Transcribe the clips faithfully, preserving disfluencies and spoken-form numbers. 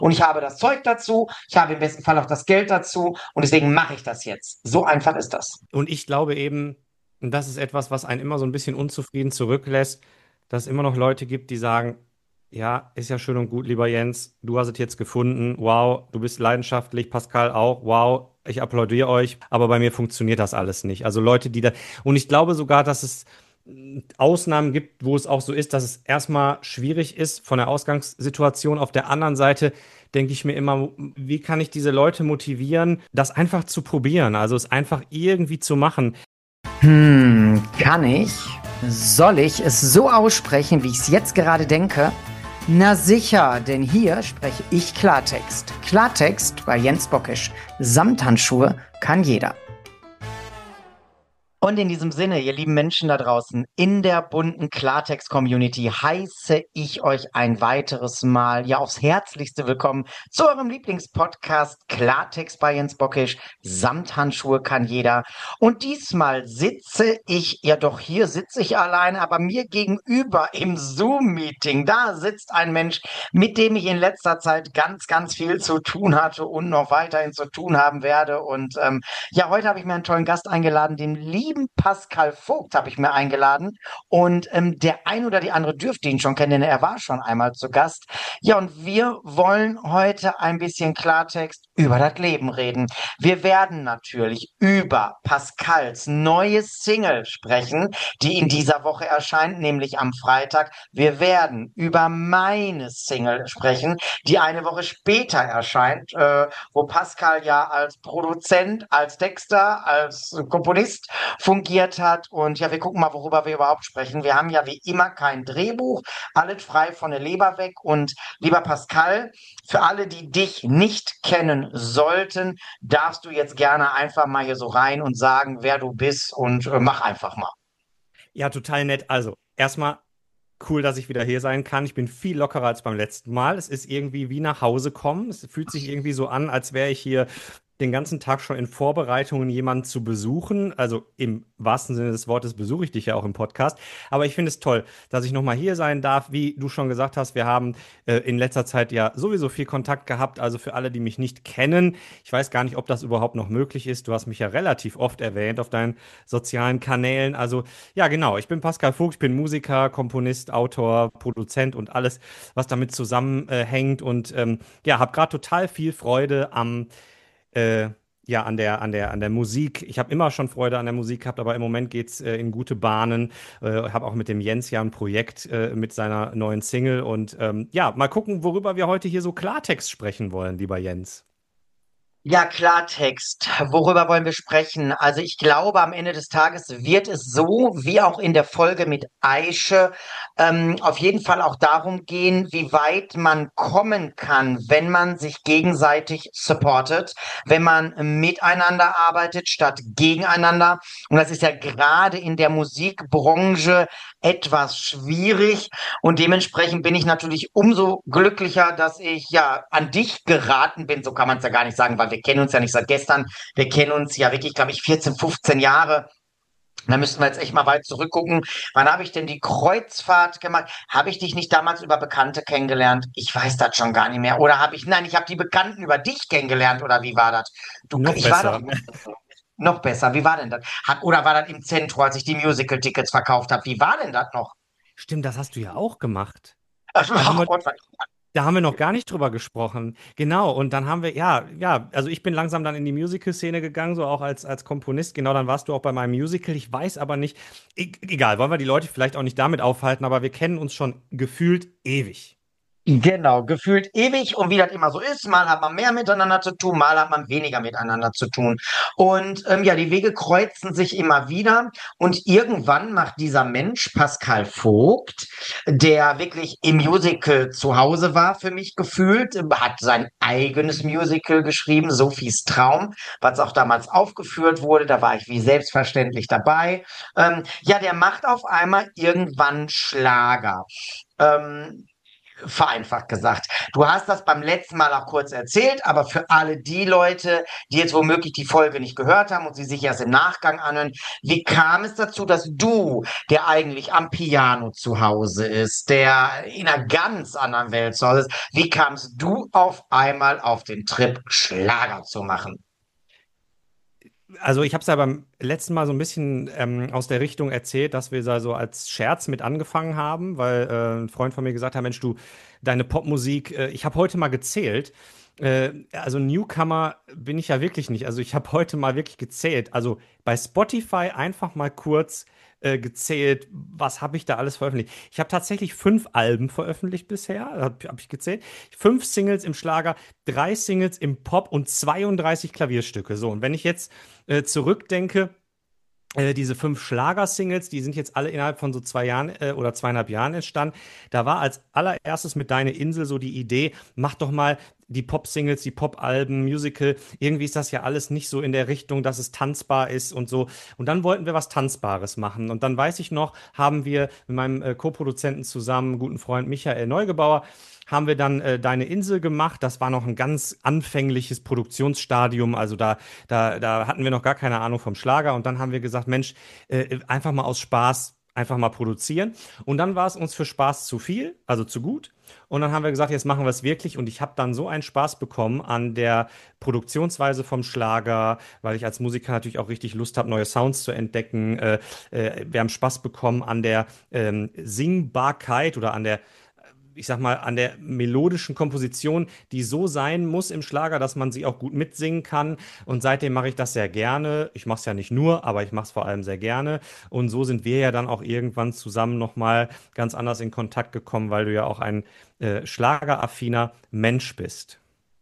und ich habe das Zeug dazu, ich habe im besten Fall auch das Geld dazu und deswegen mache ich das jetzt. So einfach ist das. Und ich glaube eben, und das ist etwas, was einen immer so ein bisschen unzufrieden zurücklässt, dass es immer noch Leute gibt, die sagen, ja, ist ja schön und gut, lieber Jens, du hast es jetzt gefunden, wow, du bist leidenschaftlich, Pascal auch, wow, ich applaudiere euch, aber bei mir funktioniert das alles nicht. Also Leute, die da, und ich glaube sogar, dass es mh, Ausnahmen gibt, wo es auch so ist, dass es erstmal schwierig ist von der Ausgangssituation. Auf der anderen Seite denke ich mir immer, wie kann ich diese Leute motivieren, das einfach zu probieren, also es einfach irgendwie zu machen. Hm, kann ich? Soll ich es so aussprechen, wie ich es jetzt gerade denke? Na sicher, denn hier spreche ich Klartext. Klartext bei Jens Bockisch. Samthandschuhe kann jeder. Und in diesem Sinne, ihr lieben Menschen da draußen, in der bunten Klartext-Community heiße ich euch ein weiteres Mal ja aufs Herzlichste willkommen zu eurem Lieblingspodcast Klartext bei Jens Bockisch. Samthandschuhe kann jeder. Und diesmal sitze ich, ja doch hier sitze ich alleine, aber mir gegenüber im Zoom-Meeting, da sitzt ein Mensch, mit dem ich in letzter Zeit ganz, ganz viel zu tun hatte und noch weiterhin zu tun haben werde. Und ähm, ja, heute habe ich mir einen tollen Gast eingeladen, den lieben Pascal Vogt habe ich mir eingeladen. Und ähm, der ein oder die andere dürfte ihn schon kennen, denn er war schon einmal zu Gast. Ja, und wir wollen heute ein bisschen Klartext über das Leben reden. Wir werden natürlich über Pascals neue Single sprechen, die in dieser Woche erscheint, nämlich am Freitag. Wir werden über meine Single sprechen, die eine Woche später erscheint, äh, wo Pascal ja als Produzent, als Texter, als Komponist fungiert hat. Und ja, wir gucken mal, worüber wir überhaupt sprechen. Wir haben ja wie immer kein Drehbuch, alles frei von der Leber weg. Und lieber Pascal, für alle, die dich nicht kennen sollten, darfst du jetzt gerne einfach mal hier so rein und sagen, wer du bist und äh, mach einfach mal. Ja, total nett. Also, erstmal cool, dass ich wieder hier sein kann. Ich bin viel lockerer als beim letzten Mal. Es ist irgendwie wie nach Hause kommen. Es fühlt sich irgendwie so an, als wäre ich hier den ganzen Tag schon in Vorbereitungen, jemanden zu besuchen. Also im wahrsten Sinne des Wortes besuche ich dich ja auch im Podcast. Aber ich finde es toll, dass ich nochmal hier sein darf. Wie du schon gesagt hast, wir haben äh, in letzter Zeit ja sowieso viel Kontakt gehabt. Also für alle, die mich nicht kennen, ich weiß gar nicht, ob das überhaupt noch möglich ist. Du hast mich ja relativ oft erwähnt auf deinen sozialen Kanälen. Also ja, genau. Ich bin Pascal Vogt, ich bin Musiker, Komponist, Autor, Produzent und alles, was damit zusammenhängt. Und ähm, ja, habe gerade total viel Freude am äh, ja, an der, an der, an der Musik. Ich habe immer schon Freude an der Musik gehabt, aber im Moment geht's äh, in gute Bahnen. Äh, habe auch mit dem Jens ja ein Projekt äh, mit seiner neuen Single. Und ähm, ja, mal gucken, worüber wir heute hier so Klartext sprechen wollen, lieber Jens. Ja, Klartext. Worüber wollen wir sprechen? Also ich glaube, am Ende des Tages wird es so, wie auch in der Folge mit Aische, ähm, auf jeden Fall auch darum gehen, wie weit man kommen kann, wenn man sich gegenseitig supportet, wenn man miteinander arbeitet statt gegeneinander. Und das ist ja gerade in der Musikbranche etwas schwierig. Und dementsprechend bin ich natürlich umso glücklicher, dass ich ja an dich geraten bin. So kann man es ja gar nicht sagen, weil wir kennen uns ja nicht seit gestern. Wir kennen uns ja wirklich, glaube ich, vierzehn, fünfzehn Jahre. Da müssten wir jetzt echt mal weit zurückgucken. Wann habe ich denn die Kreuzfahrt gemacht? Habe ich dich nicht damals über Bekannte kennengelernt? Ich weiß das schon gar nicht mehr. Oder habe ich, nein, ich habe die Bekannten über dich kennengelernt, oder wie war das? Du, Noch ich war doch besser. noch besser. Wie war denn das? Hat, oder war das im Zentrum, als ich die Musical-Tickets verkauft habe? Wie war denn das noch? Stimmt, das hast du ja auch gemacht. Da haben Ach wir Gott, Da haben wir noch gar nicht drüber gesprochen. Genau, und dann haben wir, ja, ja, also ich bin langsam dann in die Musical-Szene gegangen, so auch als, als Komponist. Genau, dann warst du auch bei meinem Musical. Ich weiß aber nicht, e egal, wollen wir die Leute vielleicht auch nicht damit aufhalten, aber wir kennen uns schon gefühlt ewig. genau, gefühlt ewig und wie das immer so ist, mal hat man mehr miteinander zu tun, mal hat man weniger miteinander zu tun. Und ähm, ja, die Wege kreuzen sich immer wieder und irgendwann macht dieser Mensch, Pascal Vogt, der wirklich im Musical zu Hause war, für mich gefühlt, ähm, hat sein eigenes Musical geschrieben, Sophies Traum, was auch damals aufgeführt wurde, da war ich wie selbstverständlich dabei. Ähm, ja, der macht auf einmal irgendwann Schlager. Ähm, vereinfacht gesagt. Du hast das beim letzten Mal auch kurz erzählt, aber für alle die Leute, die jetzt womöglich die Folge nicht gehört haben und sie sich erst im Nachgang anhören, wie kam es dazu, dass du, der eigentlich am Piano zu Hause ist, der in einer ganz anderen Welt zu Hause ist, wie kamst du auf einmal auf den Trip, Schlager zu machen? Also ich habe es ja beim letzten Mal so ein bisschen ähm, aus der Richtung erzählt, dass wir da so als Scherz mit angefangen haben, weil äh, ein Freund von mir gesagt hat, Mensch, du, deine Popmusik, äh, ich habe heute mal gezählt. Äh, also Newcomer bin ich ja wirklich nicht. Also ich habe heute mal wirklich gezählt. Also bei Spotify einfach mal kurz äh, gezählt, was habe ich da alles veröffentlicht. Ich habe tatsächlich fünf Alben veröffentlicht bisher, habe hab ich gezählt. Fünf Singles im Schlager, drei Singles im Pop und zweiunddreißig Klavierstücke. So, und wenn ich jetzt äh, zurückdenke, äh, diese fünf Schlager-Singles, die sind jetzt alle innerhalb von so zwei Jahren äh, oder zweieinhalb Jahren entstanden. Da war als allererstes mit Deine Insel so die Idee, mach doch mal die Pop-Singles, die Pop-Alben, Musical. Irgendwie ist das ja alles nicht so in der Richtung, dass es tanzbar ist und so. Und dann wollten wir was Tanzbares machen. Und dann weiß ich noch, haben wir mit meinem äh, Co-Produzenten zusammen, guten Freund Michael Neugebauer, haben wir dann äh, Deine Insel gemacht. Das war noch ein ganz anfängliches Produktionsstadium. Also da, da, da hatten wir noch gar keine Ahnung vom Schlager. Und dann haben wir gesagt, Mensch, äh, einfach mal aus Spaß einfach mal produzieren. Und dann war es uns für Spaß zu viel, also zu gut. Und dann haben wir gesagt, jetzt machen wir es wirklich. Und ich habe dann so einen Spaß bekommen an der Produktionsweise vom Schlager, weil ich als Musiker natürlich auch richtig Lust habe, neue Sounds zu entdecken. Äh, äh, wir haben Spaß bekommen an der ähm, Singbarkeit oder an der ich sag mal, an der melodischen Komposition, die so sein muss im Schlager, dass man sie auch gut mitsingen kann. Und seitdem mache ich das sehr gerne. Ich mache es ja nicht nur, aber ich mache es vor allem sehr gerne. Und so sind wir ja dann auch irgendwann zusammen nochmal ganz anders in Kontakt gekommen, weil du ja auch ein äh, schlageraffiner Mensch bist.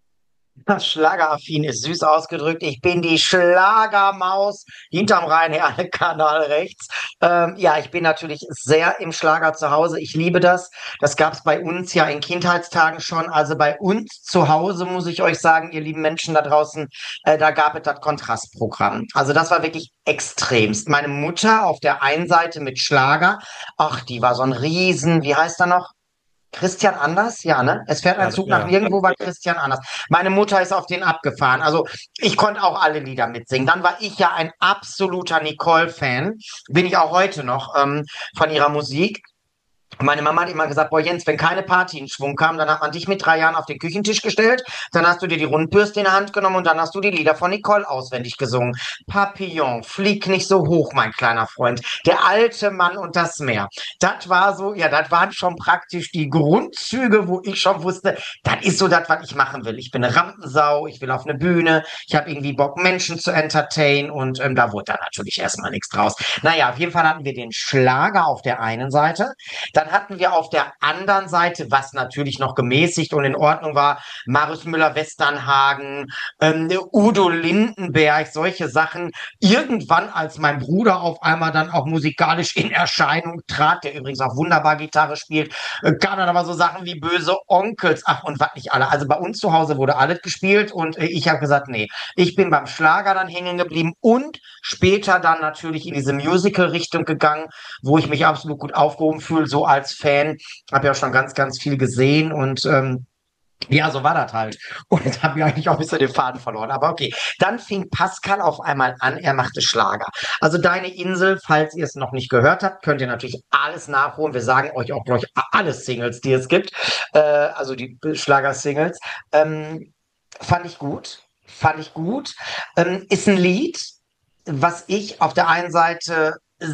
Schlageraffin ist süß ausgedrückt. Ich bin die Schlagermaus hinterm Rhein-Herne-Kanal rechts. Ähm, ja, ich bin natürlich sehr im Schlager zu Hause. Ich liebe das. Das gab es bei uns ja in Kindheitstagen schon. Also bei uns zu Hause muss ich euch sagen, ihr lieben Menschen da draußen, äh, da gab es das Kontrastprogramm. Also das war wirklich extremst. Meine Mutter auf der einen Seite mit Schlager, ach, die war so ein Riesen, wie heißt er noch? Christian Anders? Ja, ne? Es fährt ein Ja, Zug ja, nach ja. nirgendwo, war Christian Anders. Meine Mutter ist auf den abgefahren. Also ich konnte auch alle Lieder mitsingen. Dann war ich ja ein absoluter Nicole-Fan. Bin ich auch heute noch ähm, von ihrer Musik. Meine Mama hat immer gesagt, boah Jens, wenn keine Party in Schwung kam, dann hat man dich mit drei Jahren auf den Küchentisch gestellt, dann hast du dir die Rundbürste in die Hand genommen und dann hast du die Lieder von Nicole auswendig gesungen. Papillon, flieg nicht so hoch, mein kleiner Freund. Der alte Mann und das Meer. Das war so, ja, das waren schon praktisch die Grundzüge, wo ich schon wusste, das ist so das, was ich machen will. Ich bin eine Rampensau, ich will auf eine Bühne, ich habe irgendwie Bock, Menschen zu entertainen und ähm, da wurde dann natürlich erstmal nichts draus. Naja, auf jeden Fall hatten wir den Schlager auf der einen Seite. Dann hatten wir auf der anderen Seite, was natürlich noch gemäßigt und in Ordnung war, Marius Müller-Westernhagen, ähm, Udo Lindenberg, solche Sachen. Irgendwann, als mein Bruder auf einmal dann auch musikalisch in Erscheinung trat, der übrigens auch wunderbar Gitarre spielt, äh, kamen dann aber so Sachen wie Böse Onkels, ach und was nicht alle. Also bei uns zu Hause wurde alles gespielt und äh, ich habe gesagt, nee, ich bin beim Schlager dann hängen geblieben und später dann natürlich in diese Musical-Richtung gegangen, wo ich mich absolut gut aufgehoben fühle, so als Fan. Habe ja schon ganz, ganz viel gesehen und ähm, ja, so war das halt. Und jetzt habe ich eigentlich auch ein bisschen den Faden verloren. Aber okay. Dann fing Pascal auf einmal an, er machte Schlager. Also Deine Insel, falls ihr es noch nicht gehört habt, könnt ihr natürlich alles nachholen. Wir sagen euch auch gleich alle Singles, die es gibt. Äh, also die Schlager-Singles. Ähm, fand ich gut. Fand ich gut. Ähm, ist ein Lied, was ich auf der einen Seite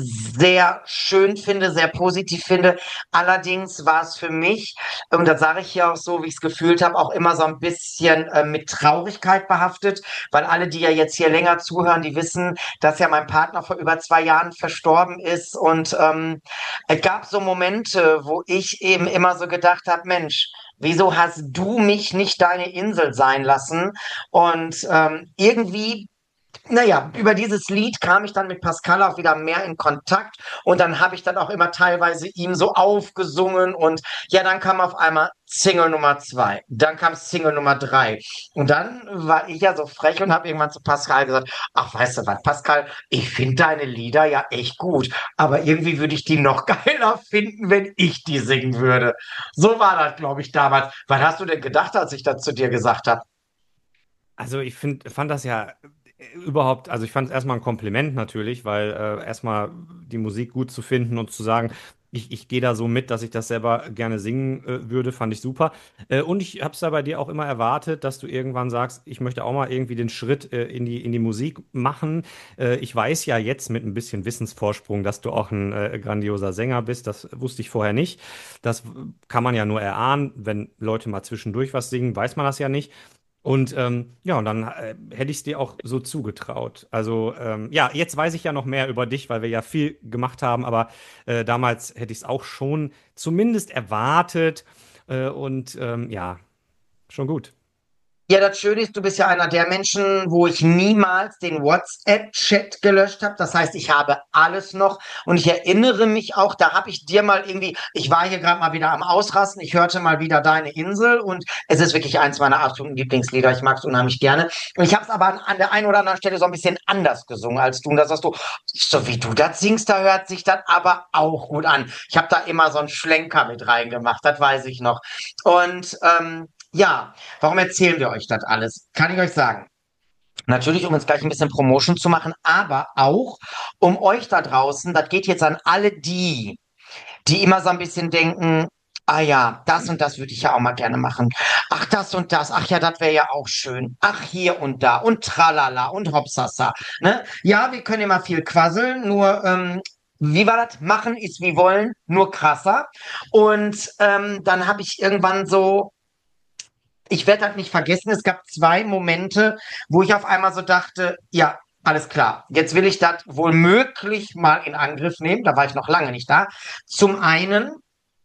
sehr schön finde, sehr positiv finde. Allerdings war es für mich, und das sage ich hier auch so, wie ich es gefühlt habe, auch immer so ein bisschen äh, mit Traurigkeit behaftet, weil alle, die ja jetzt hier länger zuhören, die wissen, dass ja mein Partner vor über zwei Jahren verstorben ist. Und ähm, es gab so Momente, wo ich eben immer so gedacht habe, Mensch, wieso hast du mich nicht deine Insel sein lassen? Und ähm, irgendwie naja, über dieses Lied kam ich dann mit Pascal auch wieder mehr in Kontakt und dann habe ich dann auch immer teilweise ihm so aufgesungen und ja, dann kam auf einmal Single Nummer zwei, dann kam Single Nummer drei und dann war ich ja so frech und habe irgendwann zu Pascal gesagt, ach, weißt du was, Pascal, ich finde deine Lieder ja echt gut, aber irgendwie würde ich die noch geiler finden, wenn ich die singen würde. So war das, glaube ich, damals. Was hast du denn gedacht, als ich das zu dir gesagt habe? Also ich find, fand das ja äh, überhaupt, also ich fand es erstmal ein Kompliment natürlich, weil äh, erstmal die Musik gut zu finden und zu sagen, ich, ich gehe da so mit, dass ich das selber gerne singen äh, würde, fand ich super. Äh, und ich habe es da bei dir auch immer erwartet, dass du irgendwann sagst, ich möchte auch mal irgendwie den Schritt äh, in die, in die Musik machen. Äh, ich weiß ja jetzt mit ein bisschen Wissensvorsprung, dass du auch ein äh, grandioser Sänger bist. Das wusste ich vorher nicht. Das kann man ja nur erahnen. Wenn Leute mal zwischendurch was singen, weiß man das ja nicht. Und ähm, ja, und dann äh, hätte ich es dir auch so zugetraut. Also ähm, ja, jetzt weiß ich ja noch mehr über dich, weil wir ja viel gemacht haben, aber äh, damals hätte ich es auch schon zumindest erwartet. Äh, und ähm, ja, schon gut. Ja, das Schöne ist, du bist ja einer der Menschen, wo ich niemals den WhatsApp-Chat gelöscht habe. Das heißt, ich habe alles noch und ich erinnere mich auch, da habe ich dir mal irgendwie, ich war hier gerade mal wieder am Ausrasten, ich hörte mal wieder Deine Insel und es ist wirklich eins meiner absoluten Lieblingslieder. Ich mag es unheimlich gerne. Und ich habe es aber an, an der einen oder anderen Stelle so ein bisschen anders gesungen als du. Und da sagst du, so wie du das singst, da hört sich das aber auch gut an. Ich habe da immer so einen Schlenker mit reingemacht, das weiß ich noch. Und ähm, ja. Warum erzählen wir euch das alles? Kann ich euch sagen. Natürlich, um uns gleich ein bisschen Promotion zu machen, aber auch um euch da draußen, das geht jetzt an alle die, die immer so ein bisschen denken, ah ja, das und das würde ich ja auch mal gerne machen. Ach, das und das, ach ja, das wäre ja auch schön. Ach, hier und da und tralala und hopsasa. Ne? Ja, wir können immer viel quasseln, nur ähm, wie war das? Machen ist wie wollen, nur krasser. Und ähm, dann habe ich irgendwann so ich werde das nicht vergessen. Es gab zwei Momente, wo ich auf einmal so dachte, ja, alles klar, jetzt will ich das wohl möglich mal in Angriff nehmen. Da war ich noch lange nicht da. Zum einen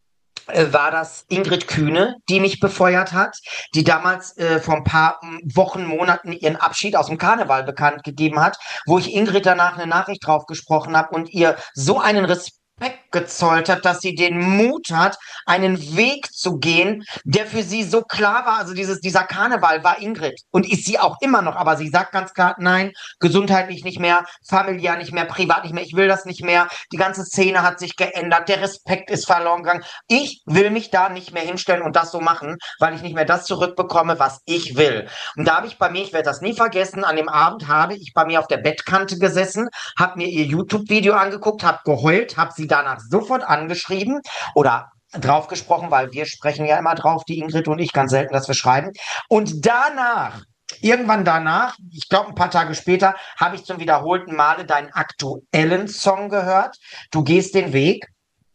äh, war das Ingrid Kühne, die mich befeuert hat, die damals äh, vor ein paar Wochen, Monaten ihren Abschied aus dem Karneval bekannt gegeben hat, wo ich Ingrid danach eine Nachricht drauf gesprochen habe und ihr so einen Respekt gezollt hat, dass sie den Mut hat, einen Weg zu gehen, der für sie so klar war. Also dieses, dieser Karneval war Ingrid und ist sie auch immer noch, aber sie sagt ganz klar, nein, gesundheitlich nicht mehr, familiär nicht mehr, privat nicht mehr, ich will das nicht mehr. Die ganze Szene hat sich geändert, der Respekt ist verloren gegangen. Ich will mich da nicht mehr hinstellen und das so machen, weil ich nicht mehr das zurückbekomme, was ich will. Und da habe ich bei mir, ich werde das nie vergessen, an dem Abend habe ich bei mir auf der Bettkante gesessen, habe mir ihr YouTube-Video angeguckt, habe geheult, habe sie danach sofort angeschrieben oder drauf gesprochen, weil wir sprechen ja immer drauf, die Ingrid und ich, ganz selten, dass wir schreiben. Und danach, irgendwann danach, ich glaube ein paar Tage später, habe ich zum wiederholten Male deinen aktuellen Song gehört. Du gehst den Weg.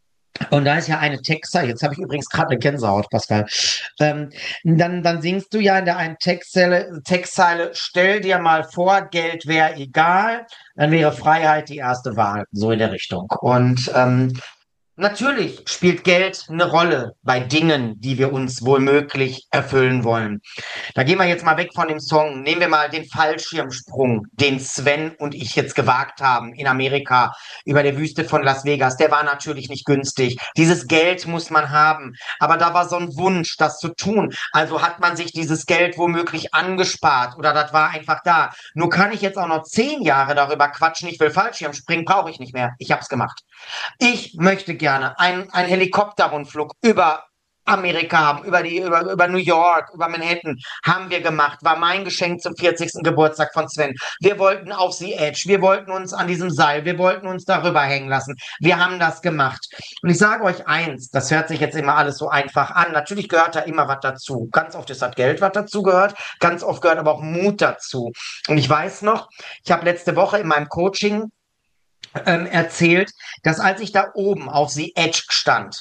Und da ist ja eine Textzeile, jetzt habe ich übrigens gerade eine Gänsehaut, Pascal. Ähm, dann, dann singst du ja in der einen Textzeile, Textzeile, stell dir mal vor, Geld wäre egal, dann wäre Freiheit die erste Wahl, so in der Richtung. Und ähm, natürlich spielt Geld eine Rolle bei Dingen, die wir uns womöglich erfüllen wollen. Da gehen wir jetzt mal weg von dem Song. Nehmen wir mal den Fallschirmsprung, den Sven und ich jetzt gewagt haben in Amerika über der Wüste von Las Vegas. Der war natürlich nicht günstig. Dieses Geld muss man haben. Aber da war so ein Wunsch, das zu tun. Also hat man sich dieses Geld womöglich angespart oder das war einfach da. Nur kann ich jetzt auch noch zehn Jahre darüber quatschen. Ich will Fallschirmspringen, brauche ich nicht mehr. Ich habe es gemacht. Ich möchte gerne einen, einen Helikopterrundflug über Amerika haben, über die, über, über New York, über Manhattan, haben wir gemacht, war mein Geschenk zum vierzigsten Geburtstag von Sven. Wir wollten auf The Edge, wir wollten uns an diesem Seil, wir wollten uns darüber hängen lassen. Wir haben das gemacht. Und ich sage euch eins, das hört sich jetzt immer alles so einfach an. Natürlich gehört da immer was dazu. Ganz oft ist das Geld, was dazu gehört. Ganz oft gehört aber auch Mut dazu. Und ich weiß noch, ich habe letzte Woche in meinem Coaching ähm, erzählt, dass als ich da oben auf The Edge stand,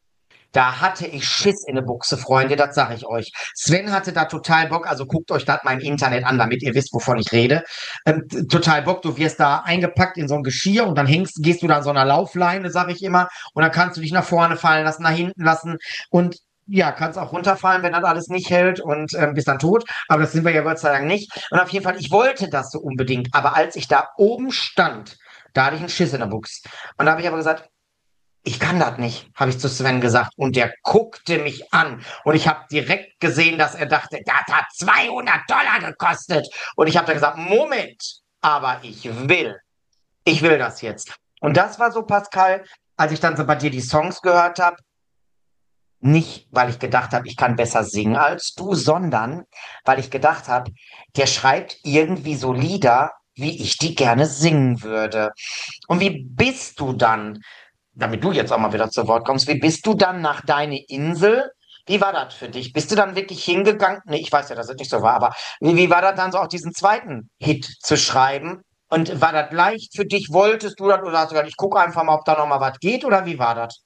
da hatte ich Schiss in der Buchse, Freunde, das sage ich euch. Sven hatte da total Bock, also guckt euch das mal im Internet an, damit ihr wisst, wovon ich rede. Ähm, total Bock, du wirst da eingepackt in so ein Geschirr und dann hängst, gehst du da an so einer Laufleine, sage ich immer, und dann kannst du dich nach vorne fallen lassen, nach hinten lassen und Ja, kann es auch runterfallen, wenn das alles nicht hält und ähm, bist dann tot. Aber das sind wir ja Gott sei Dank nicht. Und auf jeden Fall, ich wollte das so unbedingt. Aber als ich da oben stand, da hatte ich einen Schiss in der Buchs. Und da habe ich aber gesagt, ich kann das nicht, habe ich zu Sven gesagt. Und der guckte mich an. Und ich habe direkt gesehen, dass er dachte, das hat zweihundert Dollar gekostet. Und ich habe dann gesagt, Moment, aber ich will. Ich will das jetzt. Und das war so, Pascal, als ich dann so bei dir die Songs gehört habe. Nicht, weil ich gedacht habe, ich kann besser singen als du, sondern weil ich gedacht habe, der schreibt irgendwie so Lieder, wie ich die gerne singen würde. Und wie bist du dann, damit du jetzt auch mal wieder zu Wort kommst, wie bist du dann nach deine Insel? Wie war das für dich? Bist du dann wirklich hingegangen? Nee, ich weiß ja, dass es nicht so war, aber wie, wie war das dann so, auch diesen zweiten Hit zu schreiben? Und war das leicht für dich? Wolltest du das oder hast du gesagt, ich gucke einfach mal, ob da noch mal was geht oder wie war das?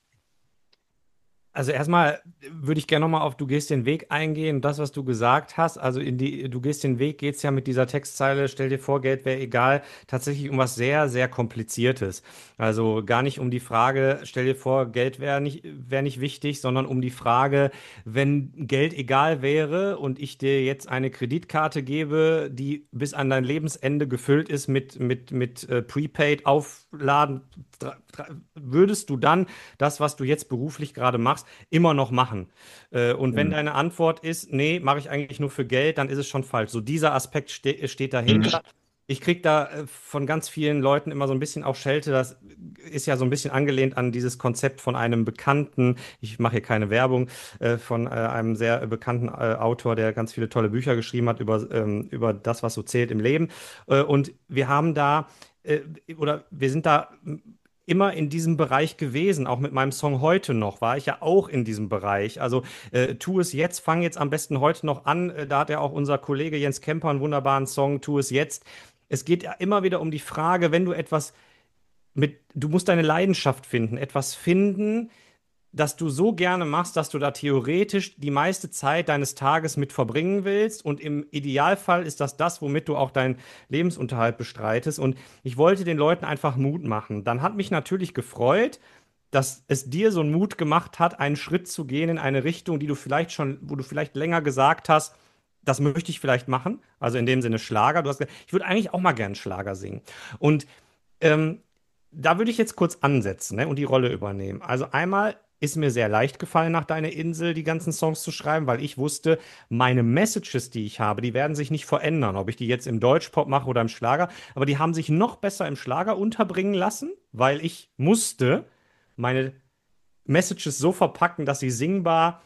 Also erstmal würde ich gerne nochmal auf Du gehst den Weg eingehen. Das, was du gesagt hast, also in die Du gehst den Weg geht es ja mit dieser Textzeile, stell dir vor, Geld wäre egal, tatsächlich um was sehr, sehr Kompliziertes. Also gar nicht um die Frage, stell dir vor, Geld wäre nicht, wäre nicht wichtig, sondern um die Frage, wenn Geld egal wäre und ich dir jetzt eine Kreditkarte gebe, die bis an dein Lebensende gefüllt ist mit, mit, mit äh, Prepaid Aufladen, dra- dra- würdest du dann das, was du jetzt beruflich gerade machst, immer noch machen. Äh, und wenn Hm. deine Antwort ist, nee, mache ich eigentlich nur für Geld, dann ist es schon falsch. So dieser Aspekt ste steht Mhm. dahinter. Ich kriege da äh, von ganz vielen Leuten immer so ein bisschen auch Schelte. Das ist ja so ein bisschen angelehnt an dieses Konzept von einem bekannten, ich mache hier keine Werbung, äh, von äh, einem sehr bekannten äh, Autor, der ganz viele tolle Bücher geschrieben hat über, ähm, über das, was so zählt im Leben. Äh, und wir haben da, äh, oder wir sind da immer in diesem Bereich gewesen. Auch mit meinem Song heute noch war ich ja auch in diesem Bereich. Also äh, tu es jetzt, fang jetzt am besten heute noch an. Äh, da hat ja auch unser Kollege Jens Kemper einen wunderbaren Song, tu es jetzt. Es geht ja immer wieder um die Frage, wenn du etwas mit, du musst deine Leidenschaft finden, etwas finden, das du so gerne machst, dass du da theoretisch die meiste Zeit deines Tages mit verbringen willst. Und im Idealfall ist das das, womit du auch deinen Lebensunterhalt bestreitest. Und ich wollte den Leuten einfach Mut machen. Dann hat mich natürlich gefreut, dass es dir so einen Mut gemacht hat, einen Schritt zu gehen in eine Richtung, die du vielleicht schon, wo du vielleicht länger gesagt hast, das möchte ich vielleicht machen. Also in dem Sinne Schlager. Du hast gesagt, ich würde eigentlich auch mal gern Schlager singen. Und ähm, da würde ich jetzt kurz ansetzen, ne, und die Rolle übernehmen. Also einmal ist mir sehr leicht gefallen, nach Deine Insel die ganzen Songs zu schreiben, weil ich wusste, meine Messages, die ich habe, die werden sich nicht verändern, ob ich die jetzt im Deutschpop mache oder im Schlager, aber die haben sich noch besser im Schlager unterbringen lassen, weil ich musste meine Messages so verpacken, dass sie singbar,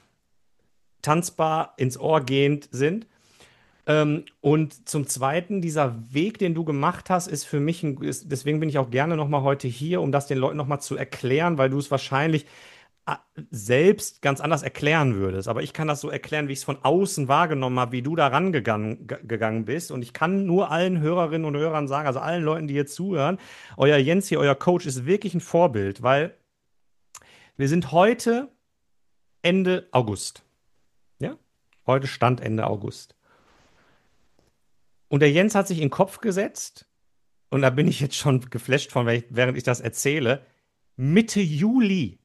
tanzbar, ins Ohr gehend sind. Ähm, und zum Zweiten, dieser Weg, den du gemacht hast, ist für mich, ein, ist, deswegen bin ich auch gerne nochmal heute hier, um das den Leuten nochmal zu erklären, weil du es wahrscheinlich äh, selbst ganz anders erklären würdest. Aber ich kann das so erklären, wie ich es von außen wahrgenommen habe, wie du da rangegangen ge- gegangen bist. Und ich kann nur allen Hörerinnen und Hörern sagen, also allen Leuten, die hier zuhören, euer Jens hier, euer Coach, ist wirklich ein Vorbild, weil wir sind heute Ende August. Ja? Heute Stand Ende August. Und der Jens hat sich in den Kopf gesetzt, und da bin ich jetzt schon geflasht von, während ich das erzähle, Mitte Juli,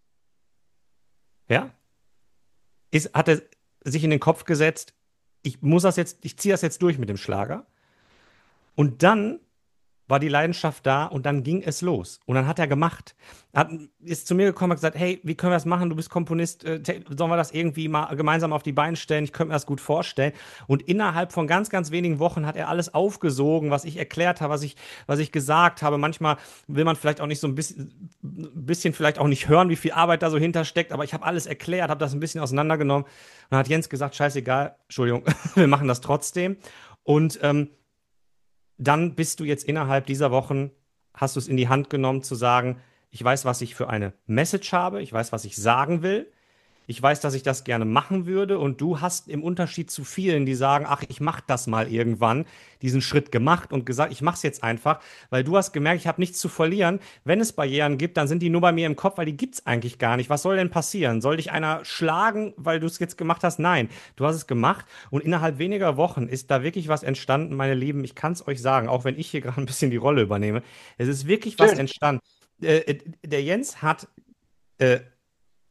ja, ist, hat er sich in den Kopf gesetzt, ich muss das jetzt, ich ziehe das jetzt durch mit dem Schlager. Und dann war die Leidenschaft da und dann ging es los. Und dann hat er gemacht. Hat, ist zu mir gekommen und gesagt, hey, wie können wir das machen? Du bist Komponist, äh, sollen wir das irgendwie mal gemeinsam auf die Beine stellen? Ich könnte mir das gut vorstellen. Und innerhalb von ganz, ganz wenigen Wochen hat er alles aufgesogen, was ich erklärt habe, was ich, was ich gesagt habe. Manchmal will man vielleicht auch nicht so ein bisschen, ein bisschen vielleicht auch nicht hören, wie viel Arbeit da so hintersteckt, aber ich habe alles erklärt, habe das ein bisschen auseinandergenommen. Und dann hat Jens gesagt, scheißegal, Entschuldigung, wir machen das trotzdem. Und ähm, dann bist du jetzt innerhalb dieser Wochen, hast du es in die Hand genommen zu sagen, ich weiß, was ich für eine Message habe, ich weiß, was ich sagen will, ich weiß, dass ich das gerne machen würde, und du hast im Unterschied zu vielen, die sagen, ach, ich mach das mal irgendwann, diesen Schritt gemacht und gesagt, ich mach's jetzt einfach, weil du hast gemerkt, ich habe nichts zu verlieren. Wenn es Barrieren gibt, dann sind die nur bei mir im Kopf, weil die gibt's eigentlich gar nicht. Was soll denn passieren? Soll dich einer schlagen, weil du es jetzt gemacht hast? Nein, du hast es gemacht, und innerhalb weniger Wochen ist da wirklich was entstanden, meine Lieben. Ich kann es euch sagen, auch wenn ich hier gerade ein bisschen die Rolle übernehme. Es ist wirklich was Schön. entstanden. Äh, äh, der Jens hat äh,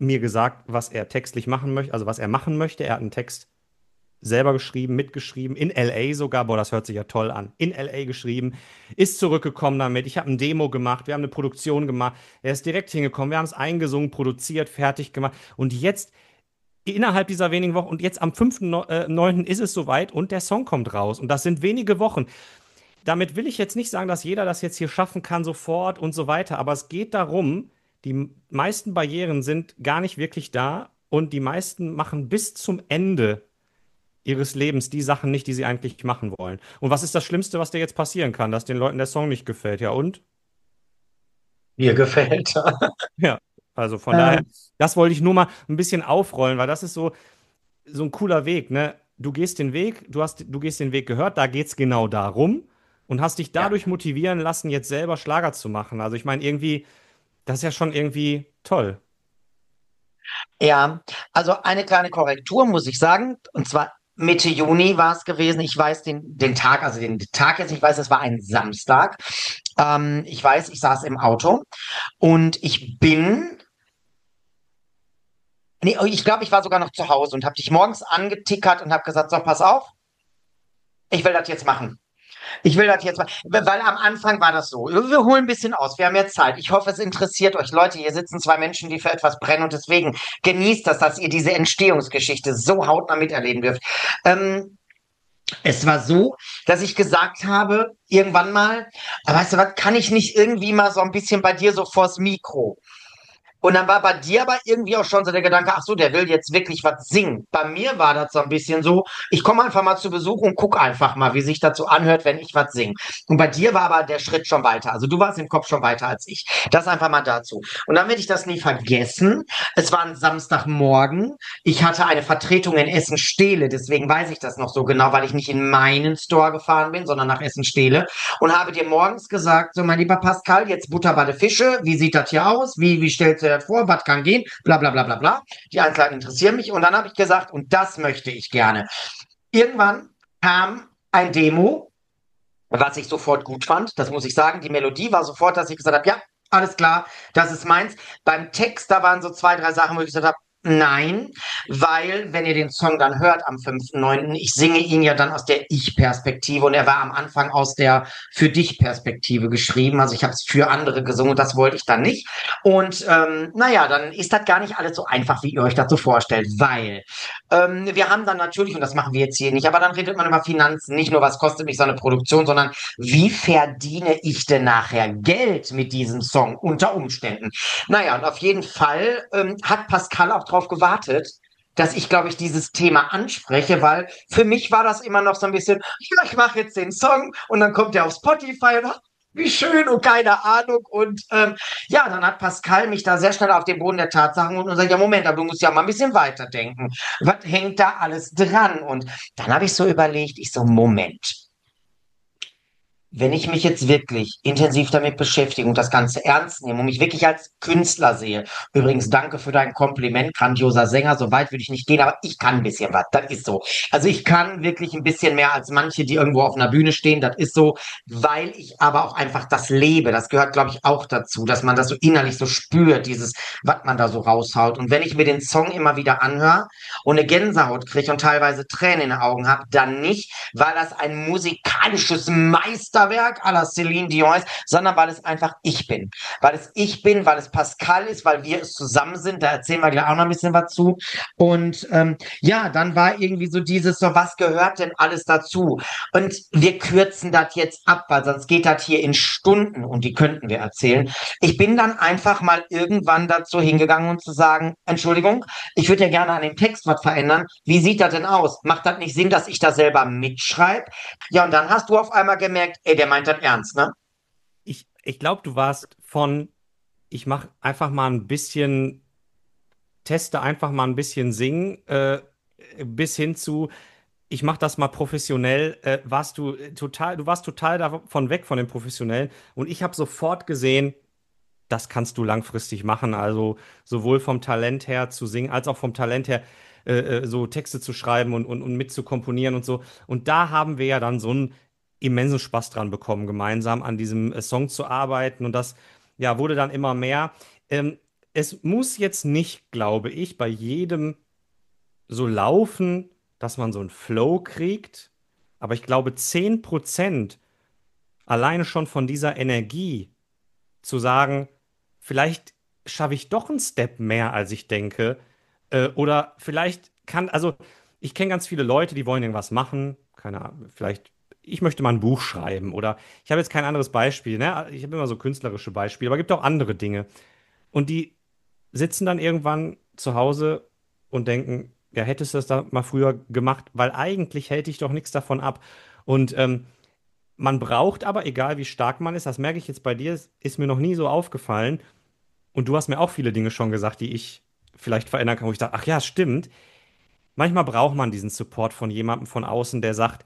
mir gesagt, was er textlich machen möchte, also was er machen möchte. Er hat einen Text selber geschrieben, mitgeschrieben, in L A sogar, boah, das hört sich ja toll an, in L A geschrieben, ist zurückgekommen damit, ich habe ein Demo gemacht, wir haben eine Produktion gemacht, er ist direkt hingekommen, wir haben es eingesungen, produziert, fertig gemacht und jetzt innerhalb dieser wenigen Wochen und jetzt am fünften neunten ist es soweit und der Song kommt raus und das sind wenige Wochen. Damit will ich jetzt nicht sagen, dass jeder das jetzt hier schaffen kann sofort und so weiter, aber es geht darum, die meisten Barrieren sind gar nicht wirklich da und die meisten machen bis zum Ende ihres Lebens die Sachen nicht, die sie eigentlich machen wollen. Und was ist das Schlimmste, was dir jetzt passieren kann, dass den Leuten der Song nicht gefällt? Ja, und? Mir gefällt. Ja, also von daher, Ähm, das wollte ich nur mal ein bisschen aufrollen, weil das ist so, so ein cooler Weg, ne? Du gehst den Weg, du hast, du gehst den Weg gehört, da geht es genau darum und hast dich ja. dadurch motivieren lassen, jetzt selber Schlager zu machen. Also ich meine, irgendwie, das ist ja schon irgendwie toll. Ja, also eine kleine Korrektur muss ich sagen, und zwar Mitte Juni war es gewesen. Ich weiß den, den Tag, also den Tag jetzt, ich weiß, es war ein Samstag. Ähm, ich weiß, ich saß im Auto und ich bin, nee, ich glaube, ich war sogar noch zu Hause und habe dich morgens angetickert und habe gesagt, so, pass auf, ich will das jetzt machen. Ich will das jetzt mal, weil am Anfang war das so. Wir holen ein bisschen aus. Wir haben jetzt Zeit. Ich hoffe, es interessiert euch. Leute, hier sitzen zwei Menschen, die für etwas brennen und deswegen genießt das, dass ihr diese Entstehungsgeschichte so hautnah miterleben dürft. Ähm, Es war so, dass ich gesagt habe, irgendwann mal, aber weißt du was, kann ich nicht irgendwie mal so ein bisschen bei dir so vors Mikro? Und dann war bei dir aber irgendwie auch schon so der Gedanke, ach so, der will jetzt wirklich was singen. Bei mir war das so ein bisschen so, ich komme einfach mal zu Besuch und guck einfach mal, wie sich das so anhört, wenn ich was singe. Und bei dir war aber der Schritt schon weiter. Also du warst im Kopf schon weiter als ich. Das einfach mal dazu. Und dann werde ich das nie vergessen. Es war ein Samstagmorgen. Ich hatte eine Vertretung in Essen-Stehle, deswegen weiß ich das noch so genau, weil ich nicht in meinen Store gefahren bin, sondern nach Essen-Stehle und habe dir morgens gesagt, so mein lieber Pascal, jetzt Butter bei den Fische, wie sieht das hier aus? Wie, wie stellst du das vor? Was kann gehen? Bla bla bla bla bla. Die Einzelheiten interessieren mich. Und dann habe ich gesagt, und das möchte ich gerne. Irgendwann kam ein Demo, was ich sofort gut fand. Das muss ich sagen. Die Melodie war sofort, dass ich gesagt habe, ja, alles klar, das ist meins. Beim Text, da waren so zwei, drei Sachen, wo ich gesagt habe, nein, weil, wenn ihr den Song dann hört am fünften neunten, ich singe ihn ja dann aus der Ich-Perspektive und er war am Anfang aus der Für-dich-Perspektive geschrieben. Also ich habe es für andere gesungen und das wollte ich dann nicht. Und ähm, naja, dann ist das gar nicht alles so einfach, wie ihr euch das so vorstellt, weil ähm, wir haben dann natürlich, und das machen wir jetzt hier nicht, aber dann redet man über Finanzen, nicht nur, was kostet mich so eine Produktion, sondern wie verdiene ich denn nachher Geld mit diesem Song unter Umständen? Naja, und auf jeden Fall ähm, hat Pascal auch darauf gewartet, dass ich, glaube ich, dieses Thema anspreche, weil für mich war das immer noch so ein bisschen, ja, ich mache jetzt den Song und dann kommt der auf Spotify und ach, wie schön und keine Ahnung. Und ähm, ja, dann hat Pascal mich da sehr schnell auf den Boden der Tatsachen geholt und sagt, ja, Moment, aber du musst ja mal ein bisschen weiterdenken. Was hängt da alles dran? Und dann habe ich so überlegt, ich so, Moment. Wenn ich mich jetzt wirklich intensiv damit beschäftige und das Ganze ernst nehme und mich wirklich als Künstler sehe, übrigens danke für dein Kompliment, grandioser Sänger, so weit würde ich nicht gehen, aber ich kann ein bisschen was, das ist so. Also ich kann wirklich ein bisschen mehr als manche, die irgendwo auf einer Bühne stehen, das ist so, weil ich aber auch einfach das lebe, das gehört, glaube ich, auch dazu, dass man das so innerlich so spürt, dieses, was man da so raushaut. Und wenn ich mir den Song immer wieder anhöre und eine Gänsehaut kriege und teilweise Tränen in den Augen habe, dann nicht, weil das ein musikalisches Meisterwerk à la Celine Dion ist, sondern weil es einfach ich bin. Weil es ich bin, weil es Pascal ist, weil wir es zusammen sind. Da erzählen wir gleich auch noch ein bisschen was zu. Und ähm, ja, dann war irgendwie so dieses, so was gehört denn alles dazu? Und wir kürzen das jetzt ab, weil sonst geht das hier in Stunden und die könnten wir erzählen. Ich bin dann einfach mal irgendwann dazu hingegangen und zu sagen, Entschuldigung, ich würde ja gerne an dem Text was verändern. Wie sieht das denn aus? Macht das nicht Sinn, dass ich da selber mitschreibe? Ja, und dann hast du auf einmal gemerkt, ey, der meint das ernst, ne? Ich, ich glaube, du warst von, ich mache einfach mal ein bisschen, teste einfach mal ein bisschen singen, äh, bis hin zu, ich mache das mal professionell, äh, warst du äh, total, du warst total davon weg von dem Professionellen. Und ich habe sofort gesehen, das kannst du langfristig machen. Also sowohl vom Talent her zu singen, als auch vom Talent her äh, äh, so Texte zu schreiben und, und, und mit zu komponieren und so. Und da haben wir ja dann so einen immensen Spaß dran bekommen, gemeinsam an diesem äh, Song zu arbeiten. Und das ja, wurde dann immer mehr. Ähm, es muss jetzt nicht, glaube ich, bei jedem so laufen, dass man so einen Flow kriegt. Aber ich glaube, zehn Prozent alleine schon von dieser Energie zu sagen, vielleicht schaffe ich doch einen Step mehr, als ich denke. Äh, oder vielleicht kann, also ich kenne ganz viele Leute, die wollen irgendwas machen. Keine Ahnung, vielleicht, ich möchte mal ein Buch schreiben. Oder ich habe jetzt kein anderes Beispiel, ne? Ich habe immer so künstlerische Beispiele, aber es gibt auch andere Dinge. Und die sitzen dann irgendwann zu Hause und denken, ja, hättest du das da mal früher gemacht, weil eigentlich hält dich doch nichts davon ab. Und ähm, man braucht aber, egal wie stark man ist, das merke ich jetzt bei dir, ist, ist mir noch nie so aufgefallen. Und du hast mir auch viele Dinge schon gesagt, die ich vielleicht verändern kann, wo ich dachte, ach ja, stimmt. Manchmal braucht man diesen Support von jemandem von außen, der sagt,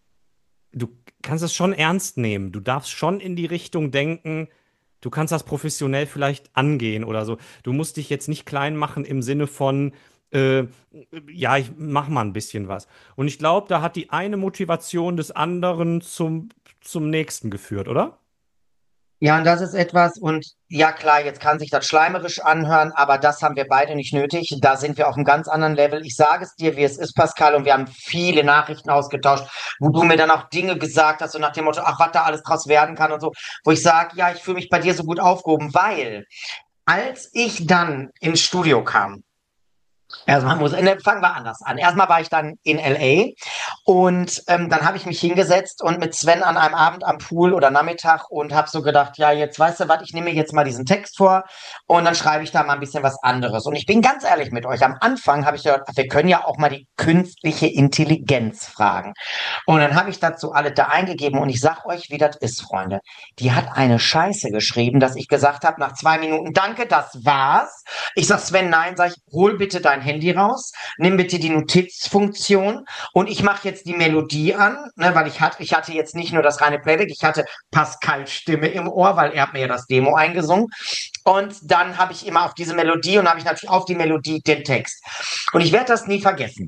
du kannst es schon ernst nehmen, du darfst schon in die Richtung denken, du kannst das professionell vielleicht angehen oder so. Du musst dich jetzt nicht klein machen im Sinne von, äh, ja, ich mach mal ein bisschen was. Und ich glaube, da hat die eine Motivation des anderen zum, zum nächsten geführt, oder? Ja, und das ist etwas, und ja klar, jetzt kann sich das schleimerisch anhören, aber das haben wir beide nicht nötig. Da sind wir auf einem ganz anderen Level. Ich sage es dir, wie es ist, Pascal, und wir haben viele Nachrichten ausgetauscht, wo du mir dann auch Dinge gesagt hast, so nach dem Motto, ach, was da alles draus werden kann und so, wo ich sage, ja, ich fühle mich bei dir so gut aufgehoben, weil als ich dann ins Studio kam, erstmal muss, ne, fangen wir anders an. Erstmal war ich dann in L A und ähm, dann habe ich mich hingesetzt und mit Sven an einem Abend am Pool oder Nachmittag und habe so gedacht, ja, jetzt weißt du was, ich nehme mir jetzt mal diesen Text vor und dann schreibe ich da mal ein bisschen was anderes. Und ich bin ganz ehrlich mit euch, am Anfang habe ich gedacht, ach, wir können ja auch mal die künstliche Intelligenz fragen. Und dann habe ich dazu alle da eingegeben und ich sag euch, wie das ist, Freunde. Die hat eine Scheiße geschrieben, dass ich gesagt habe, nach zwei Minuten, danke, das war's. Ich sag Sven, nein, sag ich, hol bitte dein Handy raus, nimm bitte die Notizfunktion und ich mache jetzt die Melodie an, ne, weil ich hatte, ich hatte jetzt nicht nur das reine Playback, ich hatte Pascals Stimme im Ohr, weil er hat mir ja das Demo eingesungen. Und dann habe ich immer auf diese Melodie und habe ich natürlich auf die Melodie den Text. Und ich werde das nie vergessen.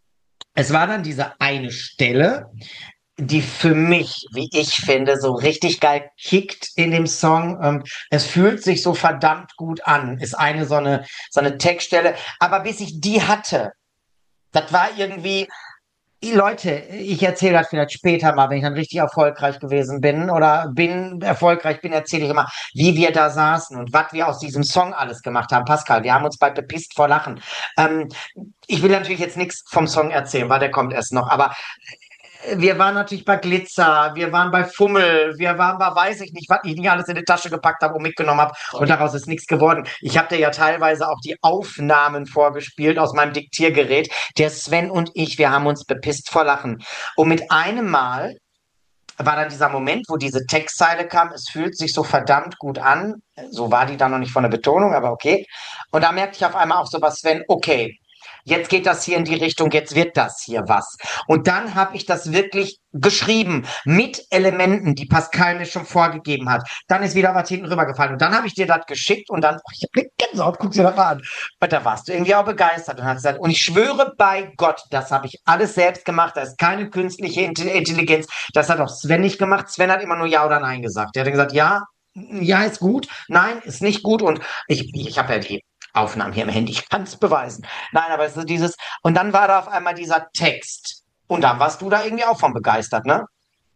Es war dann diese eine Stelle, die für mich, wie ich finde, so richtig geil kickt in dem Song. Ähm, es fühlt sich so verdammt gut an. Ist eine so eine, so eine Textstelle. Aber bis ich die hatte, das war irgendwie, Leute, ich erzähle das vielleicht später mal, wenn ich dann richtig erfolgreich gewesen bin oder bin erfolgreich bin, erzähle ich immer, wie wir da saßen und was wir aus diesem Song alles gemacht haben. Pascal, wir haben uns bald bepisst vor Lachen. Ähm, ich will natürlich jetzt nichts vom Song erzählen, weil der kommt erst noch, aber wir waren natürlich bei Glitzer, wir waren bei Fummel, wir waren bei, weiß ich nicht, was ich nicht alles in die Tasche gepackt habe und mitgenommen habe. Und daraus ist nichts geworden. Ich habe dir ja teilweise auch die Aufnahmen vorgespielt aus meinem Diktiergerät. Der Sven und ich, wir haben uns bepisst vor Lachen. Und mit einem Mal war dann dieser Moment, wo diese Textzeile kam, es fühlt sich so verdammt gut an. So war die dann noch nicht von der Betonung, aber okay. Und da merkte ich auf einmal auch so was, Sven, okay, jetzt geht das hier in die Richtung, jetzt wird das hier was. Und dann habe ich das wirklich geschrieben mit Elementen, die Pascal mir schon vorgegeben hat. Dann ist wieder was hinten rübergefallen. Und dann habe ich dir das geschickt und dann, oh, ich habe eine Gänsehaut, guck dir das mal an. Und da warst du irgendwie auch begeistert und hast gesagt, und ich schwöre bei Gott, das habe ich alles selbst gemacht. Da ist keine künstliche Intelligenz. Das hat auch Sven nicht gemacht. Sven hat immer nur Ja oder Nein gesagt. Er hat gesagt, ja, ja ist gut, nein ist nicht gut. Und ich, ich habe ja die Aufnahmen hier im Handy, ich kann es beweisen. Nein, aber es ist dieses, und dann war da auf einmal dieser Text. Und dann warst du da irgendwie auch von begeistert, ne?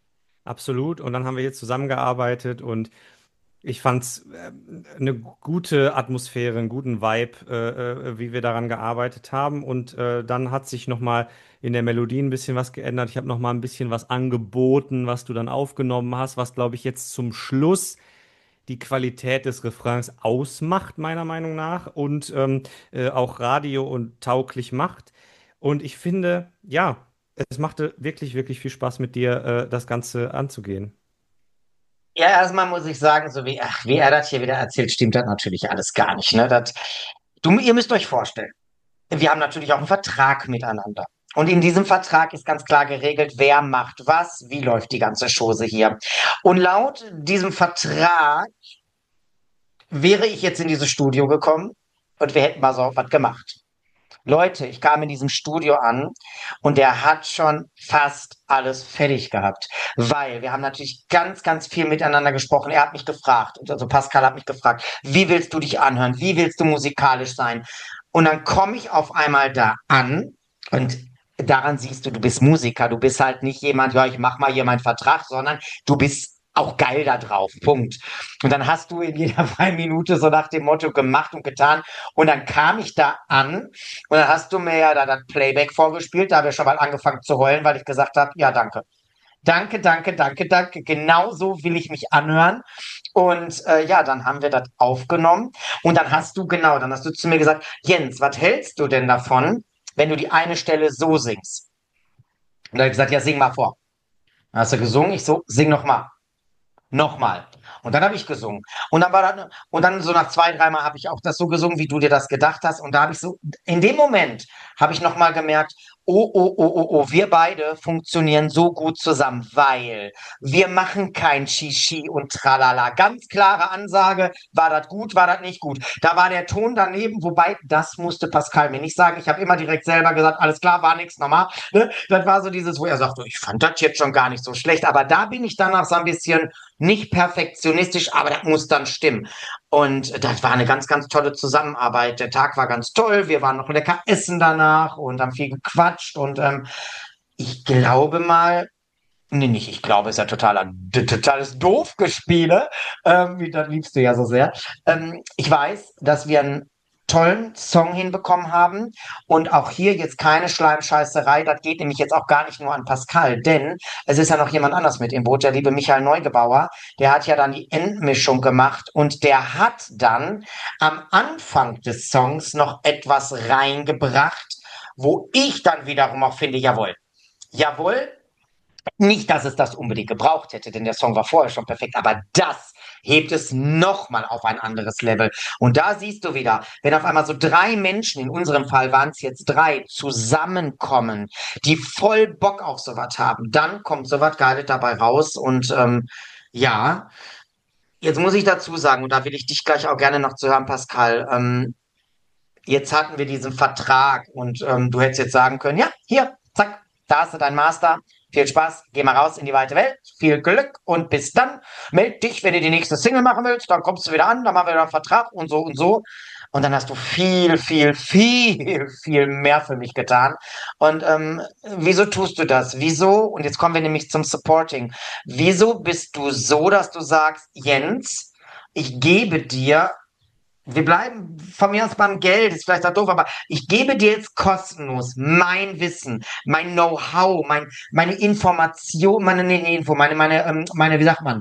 Absolut. Und dann haben wir hier zusammengearbeitet und ich fand es äh, eine gute Atmosphäre, einen guten Vibe, äh, äh, wie wir daran gearbeitet haben. Und äh, dann hat sich nochmal in der Melodie ein bisschen was geändert. Ich habe nochmal ein bisschen was angeboten, was du dann aufgenommen hast, was, glaube ich, jetzt zum Schluss die Qualität des Refrains ausmacht, meiner Meinung nach, und ähm, äh, auch radio und tauglich macht. Und ich finde, ja, es machte wirklich, wirklich viel Spaß mit dir, äh, das Ganze anzugehen. Ja, erstmal muss ich sagen, so wie, ach, wie er das hier wieder erzählt, stimmt das natürlich alles gar nicht, ne? Das, du, ihr müsst euch vorstellen, wir haben natürlich auch einen Vertrag miteinander. Und in diesem Vertrag ist ganz klar geregelt, wer macht was, wie läuft die ganze Chose hier. Und laut diesem Vertrag wäre ich jetzt in dieses Studio gekommen und wir hätten mal so was gemacht. Leute, ich kam in diesem Studio an und der hat schon fast alles fertig gehabt, weil wir haben natürlich ganz, ganz viel miteinander gesprochen. Er hat mich gefragt, also Pascal hat mich gefragt, wie willst du dich anhören? Wie willst du musikalisch sein? Und dann komme ich auf einmal da an und daran siehst du, du bist Musiker. Du bist halt nicht jemand, ja, ich mach mal hier meinen Vertrag, sondern du bist auch geil da drauf. Punkt. Und dann hast du in jeder freien Minute so nach dem Motto gemacht und getan. Und dann kam ich da an und dann hast du mir ja da das Playback vorgespielt. Da habe ich schon mal angefangen zu heulen, weil ich gesagt habe, ja, danke. Danke, danke, danke, danke. Genau so will ich mich anhören. Und äh, ja, dann haben wir das aufgenommen. Und dann hast du, genau, dann hast du zu mir gesagt, Jens, was hältst du denn davon, wenn du die eine Stelle so singst? Und da habe ich gesagt, ja, sing mal vor. Dann hast du gesungen, ich so, sing noch mal. Nochmal. Und dann habe ich gesungen. Und dann war das, und dann so nach zwei, dreimal habe ich auch das so gesungen, wie du dir das gedacht hast. Und da habe ich so, in dem Moment habe ich nochmal gemerkt, oh, oh, oh, oh, oh, wir beide funktionieren so gut zusammen, weil wir machen kein Shishi und Tralala. Ganz klare Ansage, war das gut, war das nicht gut. Da war der Ton daneben, wobei, das musste Pascal mir nicht sagen. Ich habe immer direkt selber gesagt, alles klar, war nichts, nochmal. Ne? Das war so dieses, wo er sagte, ich fand das jetzt schon gar nicht so schlecht. Aber da bin ich danach so ein bisschen nicht perfektionistisch, aber das muss dann stimmen. Und das war eine ganz, ganz tolle Zusammenarbeit. Der Tag war ganz toll. Wir waren noch lecker essen danach und haben viel gequatscht. Und ähm, ich glaube mal, nee, nicht, ich glaube, es ist ja totaler, totales Doofgespiele. Ähm, wie, das liebst du ja so sehr. Ähm, ich weiß, dass wir einen tollen Song hinbekommen haben und auch hier jetzt keine Schleimscheißerei. Das geht nämlich jetzt auch gar nicht nur an Pascal, denn es ist ja noch jemand anders mit im Boot, der liebe Michael Neugebauer. Der hat ja dann die Endmischung gemacht und der hat dann am Anfang des Songs noch etwas reingebracht, wo ich dann wiederum auch finde, jawohl, jawohl, nicht, dass es das unbedingt gebraucht hätte, denn der Song war vorher schon perfekt, aber das hebt es nochmal auf ein anderes Level. Und da siehst du wieder, wenn auf einmal so drei Menschen, in unserem Fall waren es jetzt drei, zusammenkommen, die voll Bock auf sowas haben, dann kommt sowas Geiles dabei raus. Und ähm, ja, jetzt muss ich dazu sagen, und da will ich dich gleich auch gerne noch zu hören, Pascal, ähm, jetzt hatten wir diesen Vertrag und ähm, du hättest jetzt sagen können, ja, hier, zack, da hast du dein Master. Viel Spaß, geh mal raus in die weite Welt, viel Glück und bis dann. Meld dich, wenn du die nächste Single machen willst, dann kommst du wieder an, dann machen wir wieder einen Vertrag und so und so. Und dann hast du viel, viel, viel, viel mehr für mich getan. Und ähm, wieso tust du das? Wieso? Und jetzt kommen wir nämlich zum Supporting. Wieso bist du so, dass du sagst, Jens, ich gebe dir, wir bleiben von mir aus beim Geld, ist vielleicht auch doof, aber ich gebe dir jetzt kostenlos mein Wissen, mein Know-how, mein, meine Information, meine, nee, nee, Info, meine, meine, ähm, meine, wie sagt man,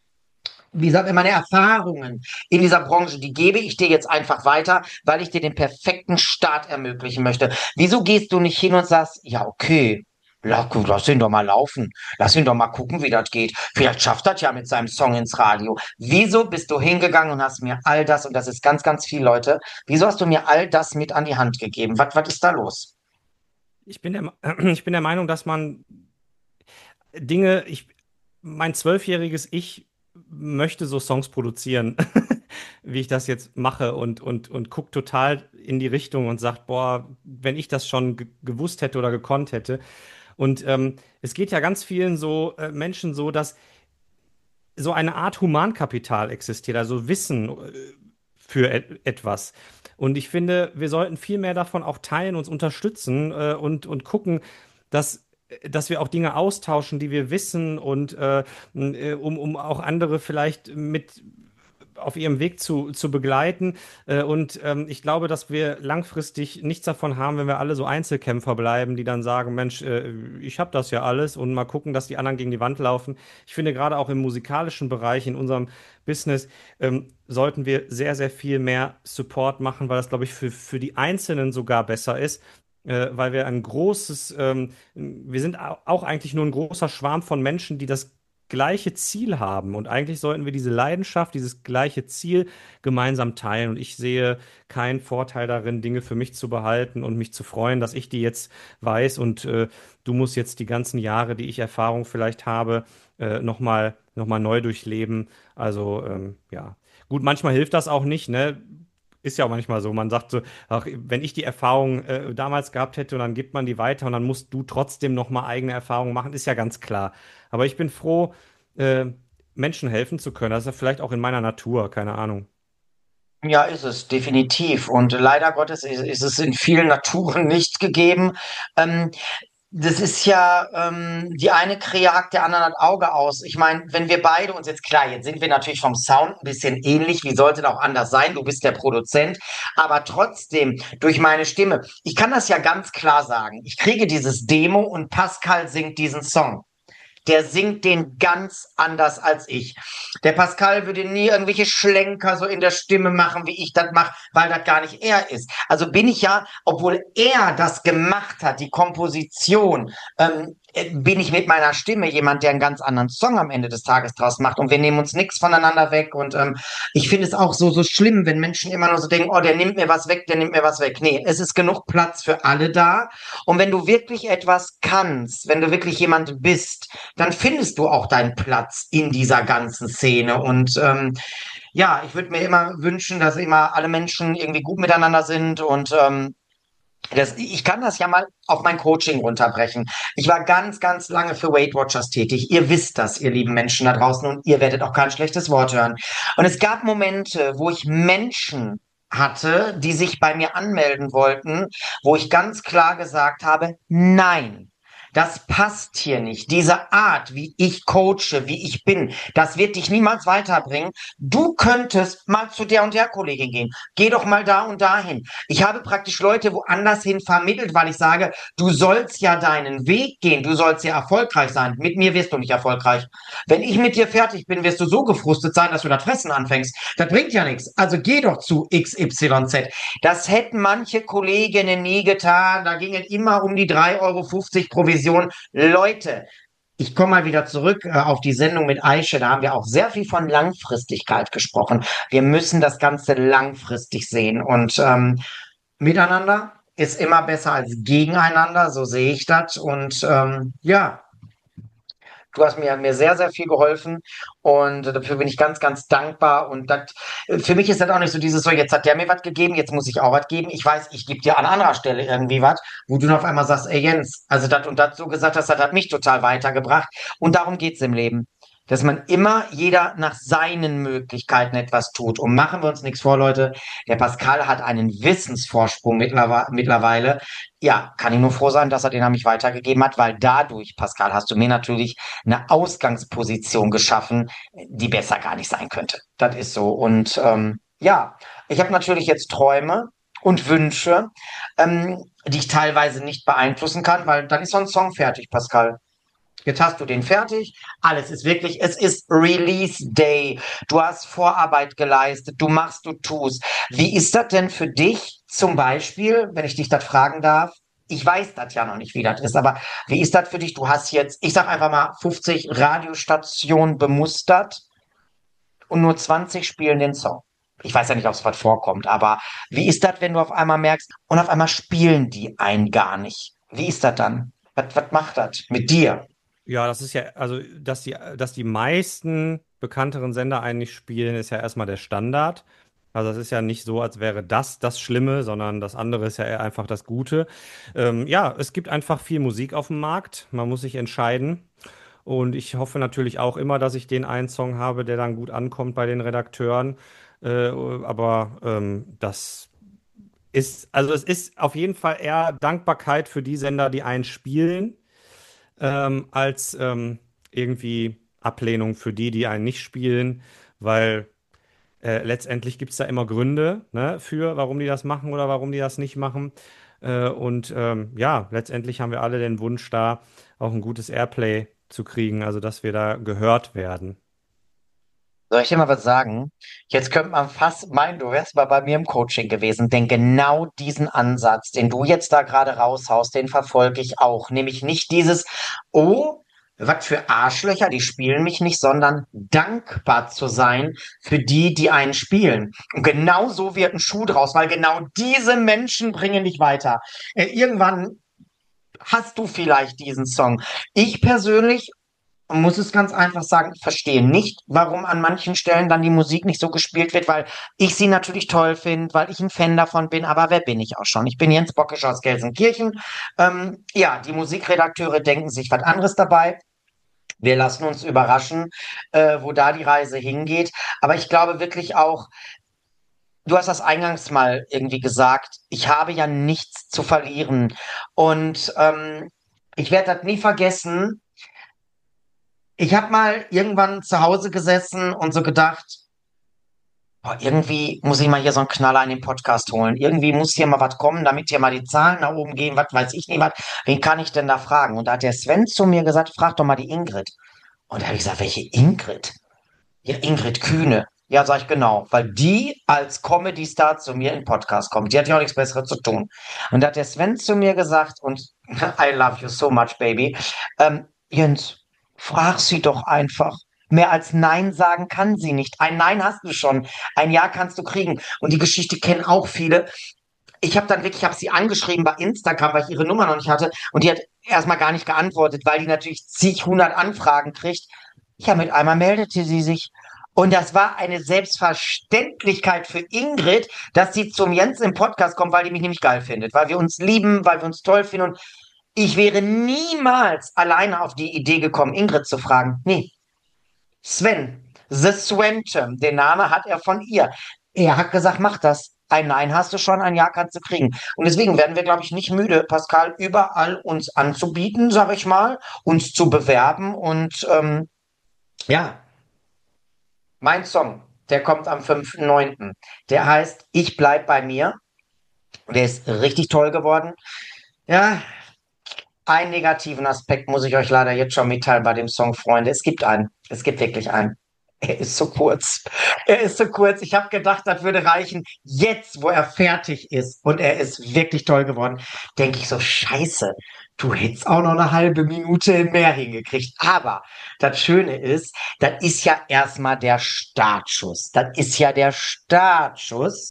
wie sagt man, meine Erfahrungen in dieser Branche, die gebe ich dir jetzt einfach weiter, weil ich dir den perfekten Start ermöglichen möchte. Wieso gehst du nicht hin und sagst, ja, okay, la- lass ihn doch mal laufen, lass ihn doch mal gucken, wie das geht. Vielleicht schafft das ja mit seinem Song ins Radio. Wieso bist du hingegangen und hast mir all das, und das ist ganz, ganz viel, Leute, wieso hast du mir all das mit an die Hand gegeben? Was, was ist da los? Ich bin der, ich bin der Meinung, dass man Dinge, ich, mein zwölfjähriges Ich möchte so Songs produzieren, wie ich das jetzt mache und, und, und guckt total in die Richtung und sagt, boah, wenn ich das schon ge gewusst hätte oder gekonnt hätte. Und ähm, es geht ja ganz vielen so äh, Menschen so, dass so eine Art Humankapital existiert, also Wissen äh, für et etwas. Und ich finde, wir sollten viel mehr davon auch teilen, uns unterstützen äh, und, und gucken, dass, dass wir auch Dinge austauschen, die wir wissen und äh, äh, um, um auch andere vielleicht mit auf ihrem Weg zu, zu begleiten. Äh, und ähm, ich glaube, dass wir langfristig nichts davon haben, wenn wir alle so Einzelkämpfer bleiben, die dann sagen, Mensch, äh, ich habe das ja alles und mal gucken, dass die anderen gegen die Wand laufen. Ich finde gerade auch im musikalischen Bereich, in unserem Business, ähm, sollten wir sehr, sehr viel mehr Support machen, weil das, glaube ich, für, für die Einzelnen sogar besser ist. Äh, weil wir ein großes, ähm, wir sind au- auch eigentlich nur ein großer Schwarm von Menschen, die das gleiche Ziel haben. Und eigentlich sollten wir diese Leidenschaft, dieses gleiche Ziel gemeinsam teilen. Und ich sehe keinen Vorteil darin, Dinge für mich zu behalten und mich zu freuen, dass ich die jetzt weiß. Und äh, du musst jetzt die ganzen Jahre, die ich Erfahrung vielleicht habe, äh, nochmal noch mal neu durchleben. Also ähm, ja, gut, manchmal hilft das auch nicht, ne? ist ja auch manchmal so. Man sagt so, ach, wenn ich die Erfahrung äh, damals gehabt hätte und dann gibt man die weiter und dann musst du trotzdem noch mal eigene Erfahrungen machen, ist ja ganz klar. Aber ich bin froh, äh, Menschen helfen zu können. Das ist ja vielleicht auch in meiner Natur, keine Ahnung. Ja, ist es, definitiv. Und leider Gottes ist, ist es in vielen Naturen nicht gegeben. Ähm, Das ist ja, ähm, die eine Krähe hackt der anderen das Auge aus. Ich meine, wenn wir beide uns jetzt, klar, jetzt sind wir natürlich vom Sound ein bisschen ähnlich, wie sollte das auch anders sein? Du bist der Produzent, aber trotzdem durch meine Stimme. Ich kann das ja ganz klar sagen. Ich kriege dieses Demo und Pascal singt diesen Song. Der singt den ganz anders als ich. Der Pascal würde nie irgendwelche Schlenker so in der Stimme machen, wie ich das mache, weil das gar nicht er ist. Also bin ich ja, obwohl er das gemacht hat, die Komposition, ähm, äh, bin ich mit meiner Stimme jemand, der einen ganz anderen Song am Ende des Tages draus macht. Und wir nehmen uns nichts voneinander weg. Und ähm, ich finde es auch so, so schlimm, wenn Menschen immer nur so denken, oh, der nimmt mir was weg, der nimmt mir was weg. Nee, es ist genug Platz für alle da. Und wenn du wirklich etwas kannst, wenn du wirklich jemand bist, dann findest du auch deinen Platz in dieser ganzen Szene. Und ähm, ja, ich würde mir immer wünschen, dass immer alle Menschen irgendwie gut miteinander sind und ähm, das, ich kann das ja mal auf mein Coaching runterbrechen. Ich war ganz, ganz lange für Weight Watchers tätig. Ihr wisst das, ihr lieben Menschen da draußen, und ihr werdet auch kein schlechtes Wort hören. Und es gab Momente, wo ich Menschen hatte, die sich bei mir anmelden wollten, wo ich ganz klar gesagt habe, nein. Das passt hier nicht. Diese Art, wie ich coache, wie ich bin, das wird dich niemals weiterbringen. Du könntest mal zu der und der Kollegin gehen. Geh doch mal da und dahin. Ich habe praktisch Leute woanders hin vermittelt, weil ich sage, du sollst ja deinen Weg gehen, du sollst ja erfolgreich sein. Mit mir wirst du nicht erfolgreich. Wenn ich mit dir fertig bin, wirst du so gefrustet sein, dass du das Fressen anfängst. Das bringt ja nichts. Also geh doch zu X Y Z. Das hätten manche Kolleginnen nie getan. Da ging es immer um die drei Euro fünfzig Provision. Leute, ich komme mal wieder zurück äh, auf die Sendung mit Aische. Da haben wir auch sehr viel von Langfristigkeit gesprochen. Wir müssen das Ganze langfristig sehen. Und ähm, miteinander ist immer besser als gegeneinander. So sehe ich das. Und ähm, ja. Du hast mir, mir sehr, sehr viel geholfen und dafür bin ich ganz, ganz dankbar. Und das, für mich ist das auch nicht so dieses so, jetzt hat der mir was gegeben, jetzt muss ich auch was geben. Ich weiß, ich gebe dir an anderer Stelle irgendwie was, wo du dann auf einmal sagst, ey Jens, also das und das so gesagt hast, das hat mich total weitergebracht. Und darum geht's im Leben. Dass man immer jeder nach seinen Möglichkeiten etwas tut. Und machen wir uns nichts vor, Leute. Der Pascal hat einen Wissensvorsprung mittlerweile. mittlerweile. Ja, kann ich nur froh sein, dass er den an mich weitergegeben hat, weil dadurch, Pascal, hast du mir natürlich eine Ausgangsposition geschaffen, die besser gar nicht sein könnte. Das ist so. Und ähm, ja, ich habe natürlich jetzt Träume und Wünsche, ähm, die ich teilweise nicht beeinflussen kann, weil dann ist so ein Song fertig, Pascal. Jetzt hast du den fertig. Alles ist wirklich, es ist Release Day. Du hast Vorarbeit geleistet. Du machst, du tust. Wie ist das denn für dich zum Beispiel, wenn ich dich das fragen darf? Ich weiß das ja noch nicht, wie das ist, aber wie ist das für dich? Du hast jetzt, ich sag einfach mal, fünfzig Radiostationen bemustert und nur zwanzig spielen den Song. Ich weiß ja nicht, ob es was vorkommt, aber wie ist das, wenn du auf einmal merkst, und auf einmal spielen die einen gar nicht? Wie ist das dann? Was, was macht das mit dir? Ja, das ist ja, also, dass die, dass die meisten bekannteren Sender eigentlich spielen, ist ja erstmal der Standard. Also, es ist ja nicht so, als wäre das das Schlimme, sondern das andere ist ja eher einfach das Gute. Ähm, ja, es gibt einfach viel Musik auf dem Markt. Man muss sich entscheiden. Und ich hoffe natürlich auch immer, dass ich den einen Song habe, der dann gut ankommt bei den Redakteuren. Äh, aber ähm, das ist, also es ist auf jeden Fall eher Dankbarkeit für die Sender, die einen spielen, ähm, als ähm, irgendwie Ablehnung für die, die einen nicht spielen, weil äh, letztendlich gibt es da immer Gründe, ne, für, warum die das machen oder warum die das nicht machen. Äh, und ähm, ja, letztendlich haben wir alle den Wunsch da, auch ein gutes Airplay zu kriegen, also dass wir da gehört werden. Soll ich dir mal was sagen? Jetzt könnte man fast meinen, du wärst mal bei mir im Coaching gewesen, denn genau diesen Ansatz, den du jetzt da gerade raushaust, den verfolge ich auch. Nämlich nicht dieses, oh, was für Arschlöcher, die spielen mich nicht, sondern dankbar zu sein für die, die einen spielen. Und genau so wird ein Schuh draus, weil genau diese Menschen bringen dich weiter. Äh, irgendwann hast du vielleicht diesen Song. Ich persönlich muss es ganz einfach sagen, ich verstehe nicht, warum an manchen Stellen dann die Musik nicht so gespielt wird, weil ich sie natürlich toll finde, weil ich ein Fan davon bin, aber wer bin ich auch schon? Ich bin Jens Bockisch aus Gelsenkirchen. Ähm, ja, die Musikredakteure denken sich was anderes dabei. Wir lassen uns überraschen, äh, wo da die Reise hingeht. Aber ich glaube wirklich auch, du hast das eingangs mal irgendwie gesagt, ich habe ja nichts zu verlieren. Und ähm, ich werde das nie vergessen. Ich habe mal irgendwann zu Hause gesessen und so gedacht, boah, irgendwie muss ich mal hier so einen Knaller in den Podcast holen. Irgendwie muss hier mal was kommen, damit hier mal die Zahlen nach oben gehen. Was weiß ich nicht was. Wen kann ich denn da fragen? Und da hat der Sven zu mir gesagt, frag doch mal die Ingrid. Und da habe ich gesagt, welche Ingrid? Ja, Ingrid Kühne. Ja, sag ich genau, weil die als Comedy-Star zu mir in den Podcast kommt. Die hat ja auch nichts Besseres zu tun. Und da hat der Sven zu mir gesagt, und I love you so much, baby. Ähm, Jens, frag sie doch einfach. Mehr als Nein sagen kann sie nicht. Ein Nein hast du schon. Ein Ja kannst du kriegen. Und die Geschichte kennen auch viele. Ich habe dann wirklich, ich habe sie angeschrieben bei Instagram, weil ich ihre Nummer noch nicht hatte. Und die hat erstmal gar nicht geantwortet, weil die natürlich zig, hundert Anfragen kriegt. Ja, mit einmal meldete sie sich. Und das war eine Selbstverständlichkeit für Ingrid, dass sie zum Jens im Podcast kommt, weil die mich nämlich geil findet, weil wir uns lieben, weil wir uns toll finden. Und ich wäre niemals alleine auf die Idee gekommen, Ingrid zu fragen. Nee, Sven, The Swentem, den Namen hat er von ihr. Er hat gesagt, mach das. Ein Nein hast du schon, ein Ja kannst du kriegen. Und deswegen werden wir, glaube ich, nicht müde, Pascal, überall uns anzubieten, sag ich mal, uns zu bewerben. Und ähm, ja, mein Song, der kommt am fünften neunten. Der heißt Ich bleib bei mir. Der ist richtig toll geworden. Ja, einen negativen Aspekt muss ich euch leider jetzt schon mitteilen bei dem Song, Freunde. Es gibt einen. Es gibt wirklich einen. Er ist so kurz. Er ist so kurz. Ich habe gedacht, das würde reichen. Jetzt, wo er fertig ist und er ist wirklich toll geworden, denke ich so, scheiße, du hättest auch noch eine halbe Minute mehr hingekriegt. Aber das Schöne ist, das ist ja erstmal der Startschuss. Das ist ja der Startschuss.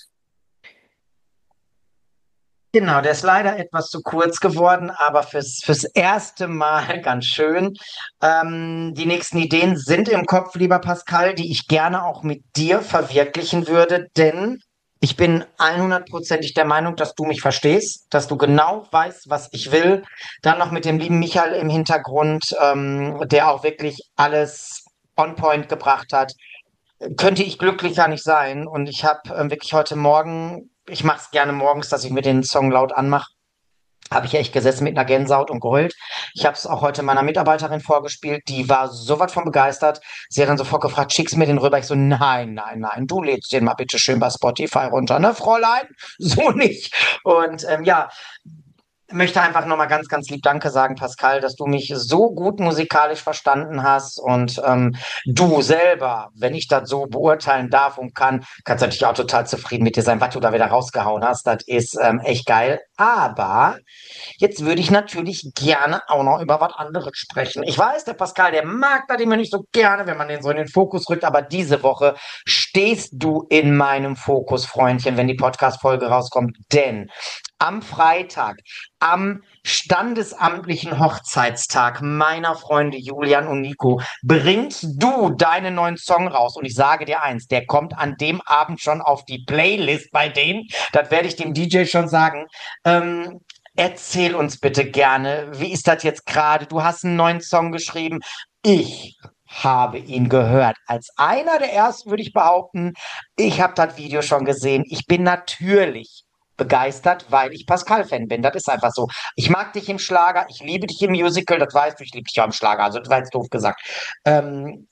Genau, der ist leider etwas zu kurz geworden, aber fürs, fürs erste Mal ganz schön. Ähm, die nächsten Ideen sind im Kopf, lieber Pascal, die ich gerne auch mit dir verwirklichen würde, denn ich bin hundertprozentig der Meinung, dass du mich verstehst, dass du genau weißt, was ich will. Dann noch mit dem lieben Michael im Hintergrund, ähm, der auch wirklich alles on point gebracht hat, könnte ich glücklicher nicht sein. Und ich habe ähm, wirklich heute Morgen, ich mache es gerne morgens, dass ich mir den Song laut anmache, habe ich echt gesessen mit einer Gänsehaut und geheult. Ich habe es auch heute meiner Mitarbeiterin vorgespielt, die war so was von begeistert. Sie hat dann sofort gefragt, schick's mir den rüber. Ich so, nein, nein, nein, du lädst den mal bitte schön bei Spotify runter, ne, Fräulein? So nicht. Und ähm, ja, möchte einfach nochmal ganz, ganz lieb Danke sagen, Pascal, dass du mich so gut musikalisch verstanden hast und ähm, du selber, wenn ich das so beurteilen darf und kann, kannst natürlich auch total zufrieden mit dir sein, was du da wieder rausgehauen hast. Das ist ähm, echt geil. Aber jetzt würde ich natürlich gerne auch noch über was anderes sprechen. Ich weiß, der Pascal, der mag das immer nicht so gerne, wenn man den so in den Fokus rückt, aber diese Woche stehst du in meinem Fokus, Freundchen, wenn die Podcast-Folge rauskommt, denn am Freitag, am standesamtlichen Hochzeitstag meiner Freunde Julian und Nico, bringst du deinen neuen Song raus. Und ich sage dir eins, der kommt an dem Abend schon auf die Playlist bei denen. Das werde ich dem D J schon sagen. Ähm, Erzähl uns bitte gerne, wie ist das jetzt gerade? Du hast einen neuen Song geschrieben. Ich habe ihn gehört. Als einer der ersten würde ich behaupten, ich habe das Video schon gesehen. Ich bin natürlich begeistert, weil ich Pascal-Fan bin. Das ist einfach so. Ich mag dich im Schlager, ich liebe dich im Musical, das weißt du, ich liebe dich auch im Schlager, also das war jetzt doof gesagt. Ähm,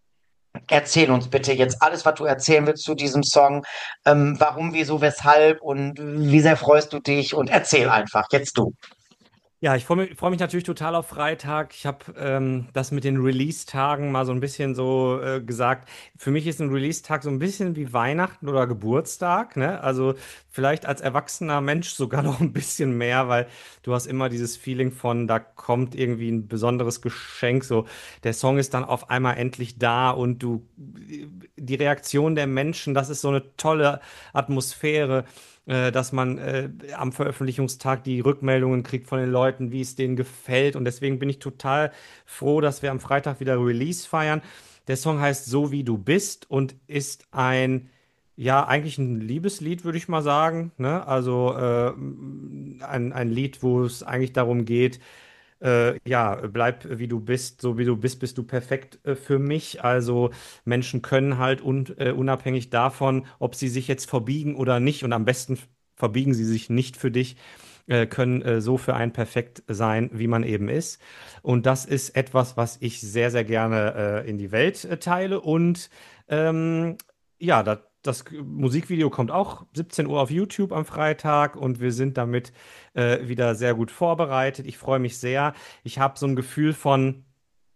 Erzähl uns bitte jetzt alles, was du erzählen willst zu diesem Song. Ähm, warum, wieso, weshalb und wie sehr freust du dich und erzähl einfach, jetzt du. Ja, ich freue mich, freu mich natürlich total auf Freitag. Ich habe ähm, das mit den Release-Tagen mal so ein bisschen so äh, gesagt. Für mich ist ein Release-Tag so ein bisschen wie Weihnachten oder Geburtstag, ne? Also vielleicht als erwachsener Mensch sogar noch ein bisschen mehr, weil du hast immer dieses Feeling von, da kommt irgendwie ein besonderes Geschenk. So, der Song ist dann auf einmal endlich da und du, die Reaktion der Menschen, das ist so eine tolle Atmosphäre. äh, dass man äh, am Veröffentlichungstag die Rückmeldungen kriegt von den Leuten, wie es denen gefällt. Und deswegen bin ich total froh, dass wir am Freitag wieder Release feiern. Der Song heißt So wie du bist und ist ein, ja, eigentlich ein Liebeslied, würde ich mal sagen. Ne? Also äh, ein, ein Lied, wo es eigentlich darum geht, äh, ja, bleib wie du bist, so wie du bist, bist du perfekt äh, für mich. Also Menschen können halt un äh, unabhängig davon, ob sie sich jetzt verbiegen oder nicht, und am besten verbiegen sie sich nicht für dich, äh, können äh, so für einen perfekt sein, wie man eben ist. Und das ist etwas, was ich sehr, sehr gerne äh, in die Welt äh, teile. Und ähm, ja, das, das Musikvideo kommt auch siebzehn Uhr auf YouTube am Freitag und wir sind damit äh, wieder sehr gut vorbereitet. Ich freue mich sehr. Ich habe so ein Gefühl von,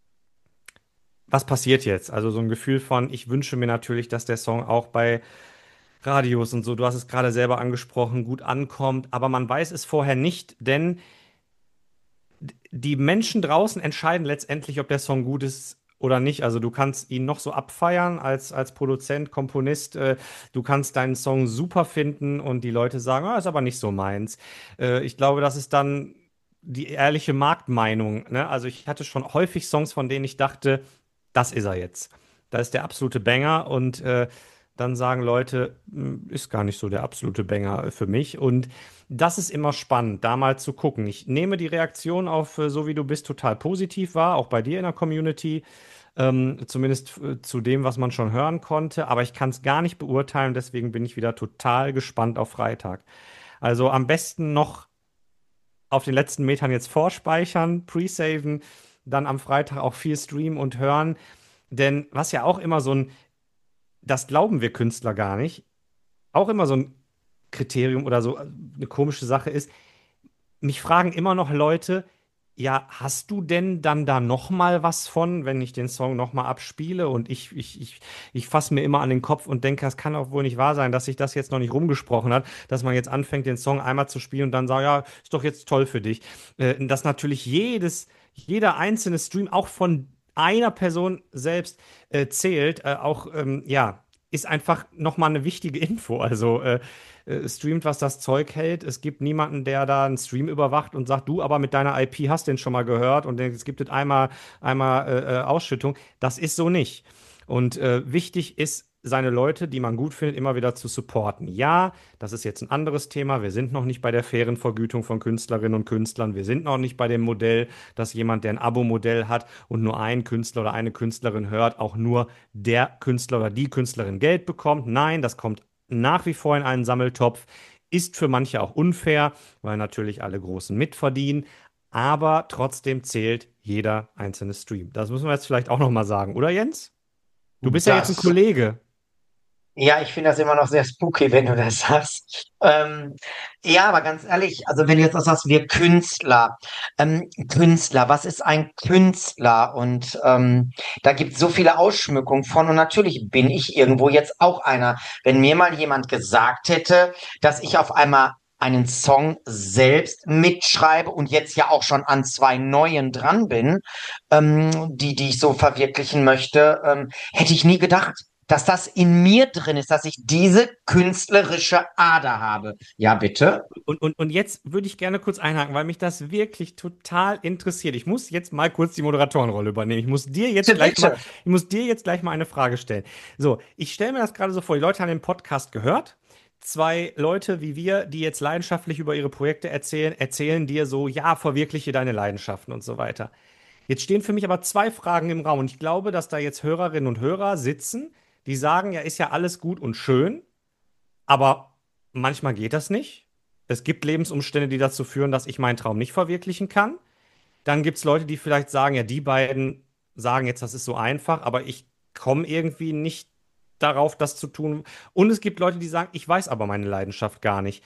was passiert jetzt? Also so ein Gefühl von, ich wünsche mir natürlich, dass der Song auch bei Radios und so, du hast es gerade selber angesprochen, gut ankommt, aber man weiß es vorher nicht, denn die Menschen draußen entscheiden letztendlich, ob der Song gut ist oder nicht. Also du kannst ihn noch so abfeiern als, als Produzent, Komponist. Äh, du kannst deinen Song super finden und die Leute sagen, ah, ist aber nicht so meins. Äh, ich glaube, das ist dann die ehrliche Marktmeinung. Ne? Also ich hatte schon häufig Songs, von denen ich dachte, das ist er jetzt. Da ist der absolute Banger und äh, dann sagen Leute, "Hm, ist gar nicht so der absolute Banger für mich." Und das ist immer spannend, da mal zu gucken. Ich nehme die Reaktion auf äh, So wie du bist total positiv wahr, auch bei dir in der Community, ähm, zumindest äh, zu dem, was man schon hören konnte, aber ich kann es gar nicht beurteilen, deswegen bin ich wieder total gespannt auf Freitag. Also am besten noch auf den letzten Metern jetzt vorspeichern, pre-saven, dann am Freitag auch viel streamen und hören, denn was ja auch immer so ein, das glauben wir Künstler gar nicht, auch immer so ein Kriterium oder so äh, eine komische Sache ist, mich fragen immer noch Leute, ja, hast du denn dann da noch mal was von, wenn ich den Song noch mal abspiele? Und ich, ich, ich, ich fasse mir immer an den Kopf und denke, das kann auch wohl nicht wahr sein, dass sich das jetzt noch nicht rumgesprochen hat, dass man jetzt anfängt, den Song einmal zu spielen und dann sagt, ja, ist doch jetzt toll für dich. Äh, dass natürlich jedes, jeder einzelne Stream auch von einer Person selbst äh, zählt, äh, auch, ähm, ja, ist einfach noch mal eine wichtige Info. Also, äh, äh, streamt, was das Zeug hält. Es gibt niemanden, der da einen Stream überwacht und sagt, du aber mit deiner I P hast den schon mal gehört und es gibt jetzt einmal, einmal äh, äh, Ausschüttung. Das ist so nicht. Und äh, wichtig ist, seine Leute, die man gut findet, immer wieder zu supporten. Ja, das ist jetzt ein anderes Thema. Wir sind noch nicht bei der fairen Vergütung von Künstlerinnen und Künstlern. Wir sind noch nicht bei dem Modell, dass jemand, der ein Abo-Modell hat und nur einen Künstler oder eine Künstlerin hört, auch nur der Künstler oder die Künstlerin Geld bekommt. Nein, das kommt nach wie vor in einen Sammeltopf, ist für manche auch unfair, weil natürlich alle Großen mitverdienen, aber trotzdem zählt jeder einzelne Stream. Das müssen wir jetzt vielleicht auch noch mal sagen, oder Jens? Du bist ja jetzt ein Das Kollege. Ja, ich finde das immer noch sehr spooky, wenn du das sagst. Ähm, ja, aber ganz ehrlich, also wenn du jetzt auch sagst, wir Künstler, ähm, Künstler, was ist ein Künstler? Und ähm, da gibt es so viele Ausschmückungen von. Und natürlich bin ich irgendwo jetzt auch einer. Wenn mir mal jemand gesagt hätte, dass ich auf einmal einen Song selbst mitschreibe und jetzt ja auch schon an zwei neuen dran bin, ähm, die, die ich so verwirklichen möchte, ähm, hätte ich nie gedacht, dass das in mir drin ist, dass ich diese künstlerische Ader habe. Ja, bitte. Und, und, und jetzt würde ich gerne kurz einhaken, weil mich das wirklich total interessiert. Ich muss jetzt mal kurz die Moderatorenrolle übernehmen. Ich muss dir jetzt Bitte, gleich mal, bitte. ich muss dir jetzt gleich mal eine Frage stellen. So, ich stelle mir das gerade so vor, die Leute haben den Podcast gehört. Zwei Leute wie wir, die jetzt leidenschaftlich über ihre Projekte erzählen, erzählen dir so, ja, verwirkliche deine Leidenschaften und so weiter. Jetzt stehen für mich aber zwei Fragen im Raum und ich glaube, dass da jetzt Hörerinnen und Hörer sitzen, die sagen, ja, ist ja alles gut und schön, aber manchmal geht das nicht. Es gibt Lebensumstände, die dazu führen, dass ich meinen Traum nicht verwirklichen kann. Dann gibt es Leute, die vielleicht sagen, ja, die beiden sagen jetzt, das ist so einfach, aber ich komme irgendwie nicht darauf, das zu tun. Und es gibt Leute, die sagen, ich weiß aber meine Leidenschaft gar nicht.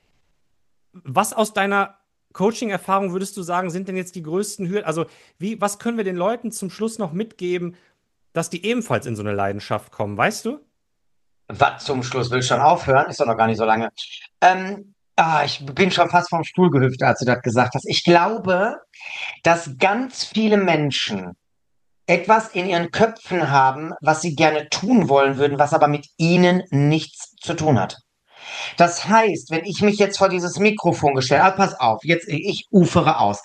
Was aus deiner Coaching-Erfahrung würdest du sagen, sind denn jetzt die größten Hürden? Also, wie, was können wir den Leuten zum Schluss noch mitgeben, dass die ebenfalls in so eine Leidenschaft kommen, weißt du? Was zum Schluss will schon aufhören? Ist doch noch gar nicht so lange. Ähm, ah, ich bin schon fast vom Stuhl gehüpft, als du das gesagt hast. Ich glaube, dass ganz viele Menschen etwas in ihren Köpfen haben, was sie gerne tun wollen würden, was aber mit ihnen nichts zu tun hat. Das heißt, wenn ich mich jetzt vor dieses Mikrofon gestellt habe, pass auf, jetzt ich ufere aus.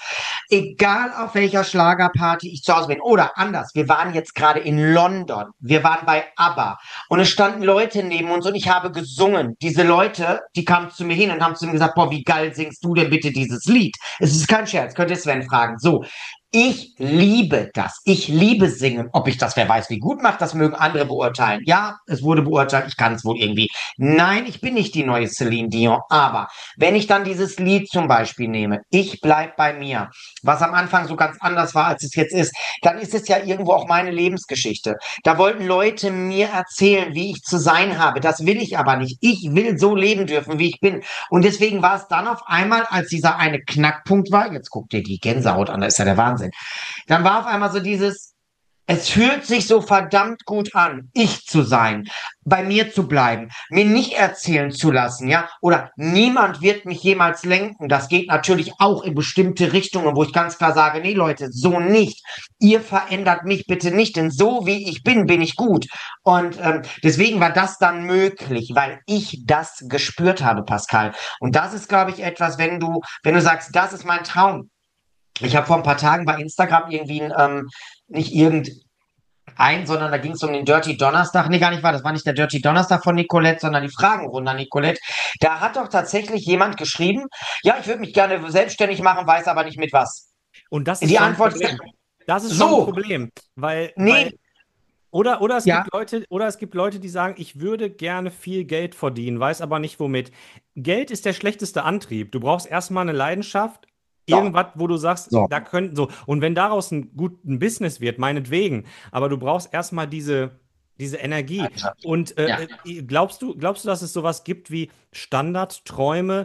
Egal auf welcher Schlagerparty ich zu Hause bin oder anders, wir waren jetzt gerade in London, wir waren bei ABBA und es standen Leute neben uns und ich habe gesungen. Diese Leute, die kamen zu mir hin und haben zu mir gesagt, boah, wie geil singst du denn bitte dieses Lied? Es ist kein Scherz, könnt ihr Sven fragen. So, ich liebe das. Ich liebe singen. Ob ich das, wer weiß, wie gut macht, das mögen andere beurteilen. Ja, es wurde beurteilt, ich kann es wohl irgendwie. Nein, ich bin nicht die neue Celine Dion. Aber wenn ich dann dieses Lied zum Beispiel nehme, ich bleib bei mir, was am Anfang so ganz anders war, als es jetzt ist, dann ist es ja irgendwo auch meine Lebensgeschichte. Da wollten Leute mir erzählen, wie ich zu sein habe. Das will ich aber nicht. Ich will so leben dürfen, wie ich bin. Und deswegen war es dann auf einmal, als dieser eine Knackpunkt war, jetzt guckt ihr die Gänsehaut an, das ist ja der Wahnsinn. Dann war auf einmal so dieses, es fühlt sich so verdammt gut an, ich zu sein, bei mir zu bleiben, mir nicht erzählen zu lassen, ja, oder niemand wird mich jemals lenken. Das geht natürlich auch in bestimmte Richtungen, wo ich ganz klar sage, nee Leute, so nicht. Ihr verändert mich bitte nicht, denn so wie ich bin, bin ich gut. Und ähm, deswegen war das dann möglich, weil ich das gespürt habe, Pascal. Und das ist, glaube ich, etwas, wenn du, wenn du sagst, das ist mein Traum. Ich habe vor ein paar Tagen bei Instagram irgendwie ein, ähm, nicht irgendein, sondern da ging es um den Dirty Donnerstag. Nee, gar nicht wahr. Das war nicht der Dirty Donnerstag von Nicolette, sondern die Fragenrunde an Nicolette. Da hat doch tatsächlich jemand geschrieben, ja, ich würde mich gerne selbstständig machen, weiß aber nicht mit was. Und das ist Die schon Antwort ein Problem. ist Das ist so. schon ein Problem, weil, Nee. weil oder, oder, es Ja. gibt Leute, oder es gibt Leute, die sagen, ich würde gerne viel Geld verdienen, weiß aber nicht womit. Geld ist der schlechteste Antrieb. Du brauchst erstmal eine Leidenschaft, So. irgendwas, wo du sagst, So. da könnten so. Und wenn daraus ein gutes Business wird, meinetwegen, aber du brauchst erstmal diese, diese Energie. Leidenschaft. Und äh, Ja. äh, glaubst du, glaubst du, dass es sowas gibt wie Standardträume,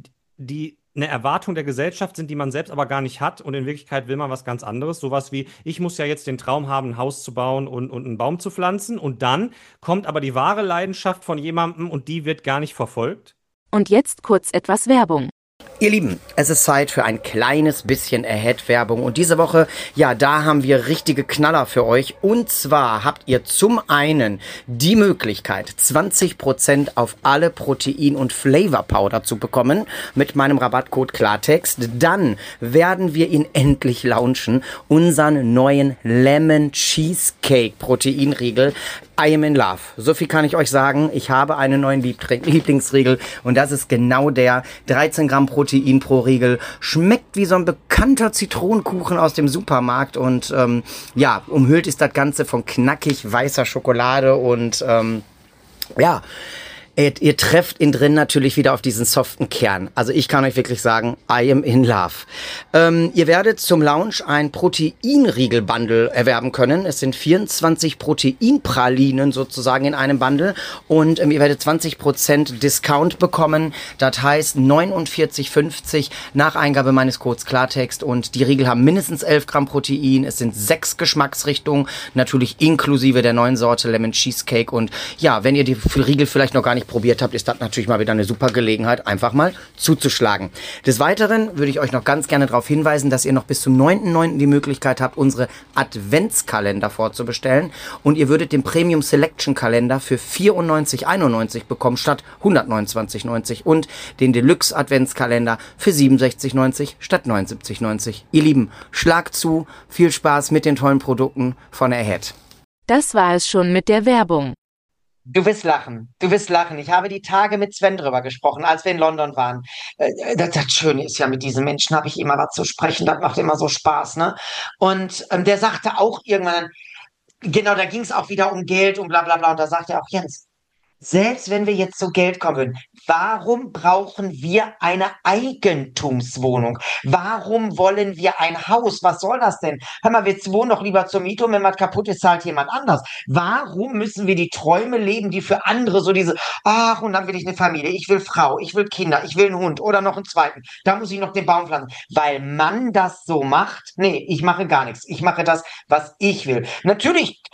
die eine Erwartung der Gesellschaft sind, die man selbst aber gar nicht hat und in Wirklichkeit will man was ganz anderes. Sowas wie, ich muss ja jetzt den Traum haben, ein Haus zu bauen und, und einen Baum zu pflanzen und dann kommt aber die wahre Leidenschaft von jemandem und die wird gar nicht verfolgt? Und jetzt kurz etwas Werbung. Ihr Lieben, es ist Zeit für ein kleines bisschen Ahead-Werbung und diese Woche, ja, da haben wir richtige Knaller für euch und zwar habt ihr zum einen die Möglichkeit, zwanzig Prozent auf alle Protein- und Flavor-Powder zu bekommen mit meinem Rabattcode Klartext. Dann werden wir ihn endlich launchen, unseren neuen Lemon Cheesecake Proteinriegel. I am in love. So viel kann ich euch sagen. Ich habe einen neuen Liebtr- Lieblingsriegel und das ist genau der. dreizehn Gramm Protein pro Riegel. Schmeckt wie so ein bekannter Zitronenkuchen aus dem Supermarkt und ähm, ja, umhüllt ist das Ganze von knackig weißer Schokolade und ähm, ja, Ihr, ihr trefft innen drin natürlich wieder auf diesen soften Kern. Also ich kann euch wirklich sagen, I am in love. Ähm, ihr werdet zum Launch ein Proteinriegel-Bundle erwerben können. Es sind vierundzwanzig Proteinpralinen sozusagen in einem Bundle und ähm, ihr werdet zwanzig Prozent Discount bekommen. Das heißt neunundvierzig fünfzig nach Eingabe meines Codes Klartext und die Riegel haben mindestens elf Gramm Protein. Es sind sechs Geschmacksrichtungen, natürlich inklusive der neuen Sorte Lemon Cheesecake und ja, wenn ihr die Riegel vielleicht noch gar nicht probiert habt, ist das natürlich mal wieder eine super Gelegenheit, einfach mal zuzuschlagen. Des Weiteren würde ich euch noch ganz gerne darauf hinweisen, dass ihr noch bis zum neunten neunten die Möglichkeit habt, unsere Adventskalender vorzubestellen und ihr würdet den Premium Selection Kalender für vierundneunzig einundneunzig bekommen statt hundertneunundzwanzig neunzig und den Deluxe Adventskalender für siebenundsechzig neunzig statt neunundsiebzig neunzig. Ihr Lieben, schlagt zu, viel Spaß mit den tollen Produkten von Ahead. Das war es schon mit der Werbung. Du wirst lachen, du wirst lachen. Ich habe die Tage mit Sven drüber gesprochen, als wir in London waren. Äh, Das, das Schöne ist ja, mit diesen Menschen habe ich immer was zu sprechen, das macht immer so Spaß, ne? Und ähm, der sagte auch irgendwann, genau, da ging es auch wieder um Geld und bla bla bla. Und da sagte er auch, Jens, selbst wenn wir jetzt zu Geld kommen würden, warum brauchen wir eine Eigentumswohnung? Warum wollen wir ein Haus? Was soll das denn? Hör mal, wir wohnen doch lieber zur Miete und wenn was kaputt ist, zahlt jemand anders. Warum müssen wir die Träume leben, die für andere so diese, ach, und dann will ich eine Familie, ich will Frau, ich will Kinder, ich will einen Hund oder noch einen zweiten. Da muss ich noch den Baum pflanzen. Weil man das so macht? Nee, ich mache gar nichts. Ich mache das, was ich will. Natürlich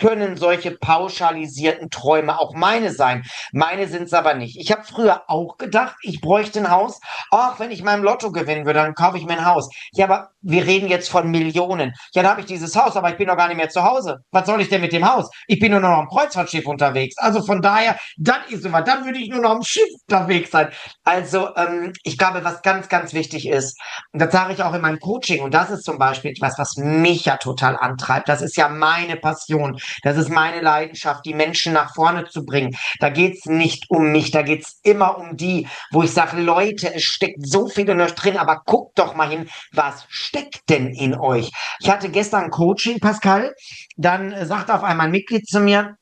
können solche pauschalisierten Träume auch meine sein. Meine sind es aber nicht. Ich habe früher auch gedacht, ich bräuchte ein Haus. Ach, wenn ich mal im Lotto gewinnen würde, dann kaufe ich mir ein Haus. Ja, aber wir reden jetzt von Millionen. Ja, dann habe ich dieses Haus, aber ich bin noch gar nicht mehr zu Hause. Was soll ich denn mit dem Haus? Ich bin nur noch am Kreuzfahrtschiff unterwegs. Also von daher, dann ist es was. Dann würde ich nur noch am Schiff unterwegs sein. Also ähm, ich glaube, was ganz, ganz wichtig ist, und das sage ich auch in meinem Coaching, und das ist zum Beispiel etwas, was mich ja total antreibt. Das ist ja meine Passion. Das ist meine Leidenschaft, die Menschen nach vorne zu bringen. Da geht's nicht um mich, da geht's immer um die, wo ich sage, Leute, es steckt so viel in euch drin, aber guckt doch mal hin, was steckt denn in euch? Ich hatte gestern ein Coaching, Pascal, dann äh, sagte auf einmal ein Mitglied zu mir,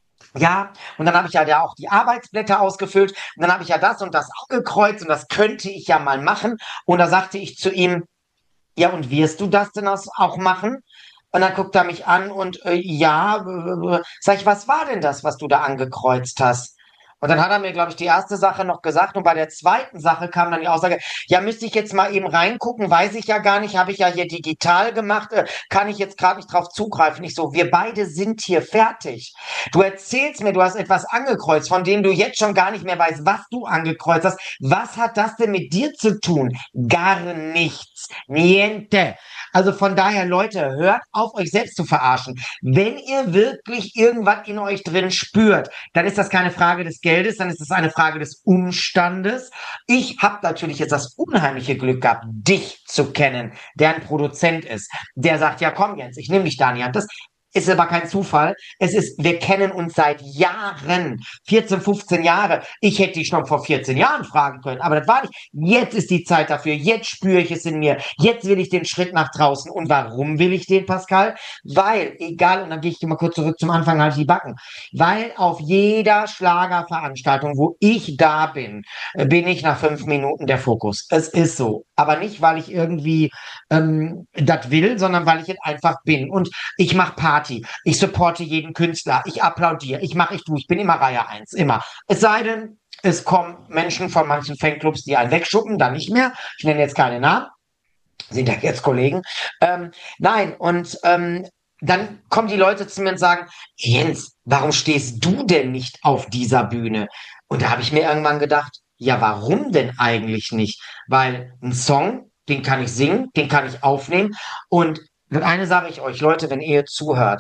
ja, und dann habe ich ja da auch die Arbeitsblätter ausgefüllt und dann habe ich ja das und das angekreuzt und das könnte ich ja mal machen. Und da sagte ich zu ihm, ja, und wirst du das denn auch machen? Und dann guckt er mich an und äh, ja, äh, sag ich, was war denn das, was du da angekreuzt hast? Und dann hat er mir, glaube ich, die erste Sache noch gesagt und bei der zweiten Sache kam dann die Aussage, ja, müsste ich jetzt mal eben reingucken, weiß ich ja gar nicht, habe ich ja hier digital gemacht, äh, kann ich jetzt gerade nicht drauf zugreifen. Ich so, wir beide sind hier fertig. Du erzählst mir, du hast etwas angekreuzt, von dem du jetzt schon gar nicht mehr weißt, was du angekreuzt hast. Was hat das denn mit dir zu tun? Gar nichts. Niente. Also von daher, Leute, hört auf, euch selbst zu verarschen. Wenn ihr wirklich irgendwas in euch drin spürt, dann ist das keine Frage des Geldes, dann ist es eine Frage des Umstandes. Ich habe natürlich jetzt das unheimliche Glück gehabt, dich zu kennen, der ein Produzent ist, der sagt, ja komm Jens, ich nehme dich da in die Hand. Das ist aber kein Zufall. Es ist, wir kennen uns seit Jahren, vierzehn, fünfzehn Jahre. Ich hätte dich schon vor vierzehn Jahren fragen können, aber das war nicht. Jetzt ist die Zeit dafür. Jetzt spüre ich es in mir. Jetzt will ich den Schritt nach draußen. Und warum will ich den, Pascal? Weil, egal, und dann gehe ich mal kurz zurück zum Anfang, halt die Backen. Weil auf jeder Schlagerveranstaltung, wo ich da bin, äh, bin ich nach fünf Minuten der Fokus. Es ist so. Aber nicht, weil ich irgendwie ähm, das will, sondern weil ich es einfach bin. Und ich mache Party, ich supporte jeden Künstler, ich applaudiere, ich mache, ich tue, ich bin immer Reihe eins, immer. Es sei denn, es kommen Menschen von manchen Fanclubs, die einen wegschuppen, dann nicht mehr. Ich nenne jetzt keine Namen, sind ja jetzt Kollegen. Ähm, nein, und ähm, dann kommen die Leute zu mir und sagen, Jens, warum stehst du denn nicht auf dieser Bühne? Und da habe ich mir irgendwann gedacht, ja, warum denn eigentlich nicht? Weil ein Song, den kann ich singen, den kann ich aufnehmen. Und das eine sage ich euch, Leute, wenn ihr zuhört,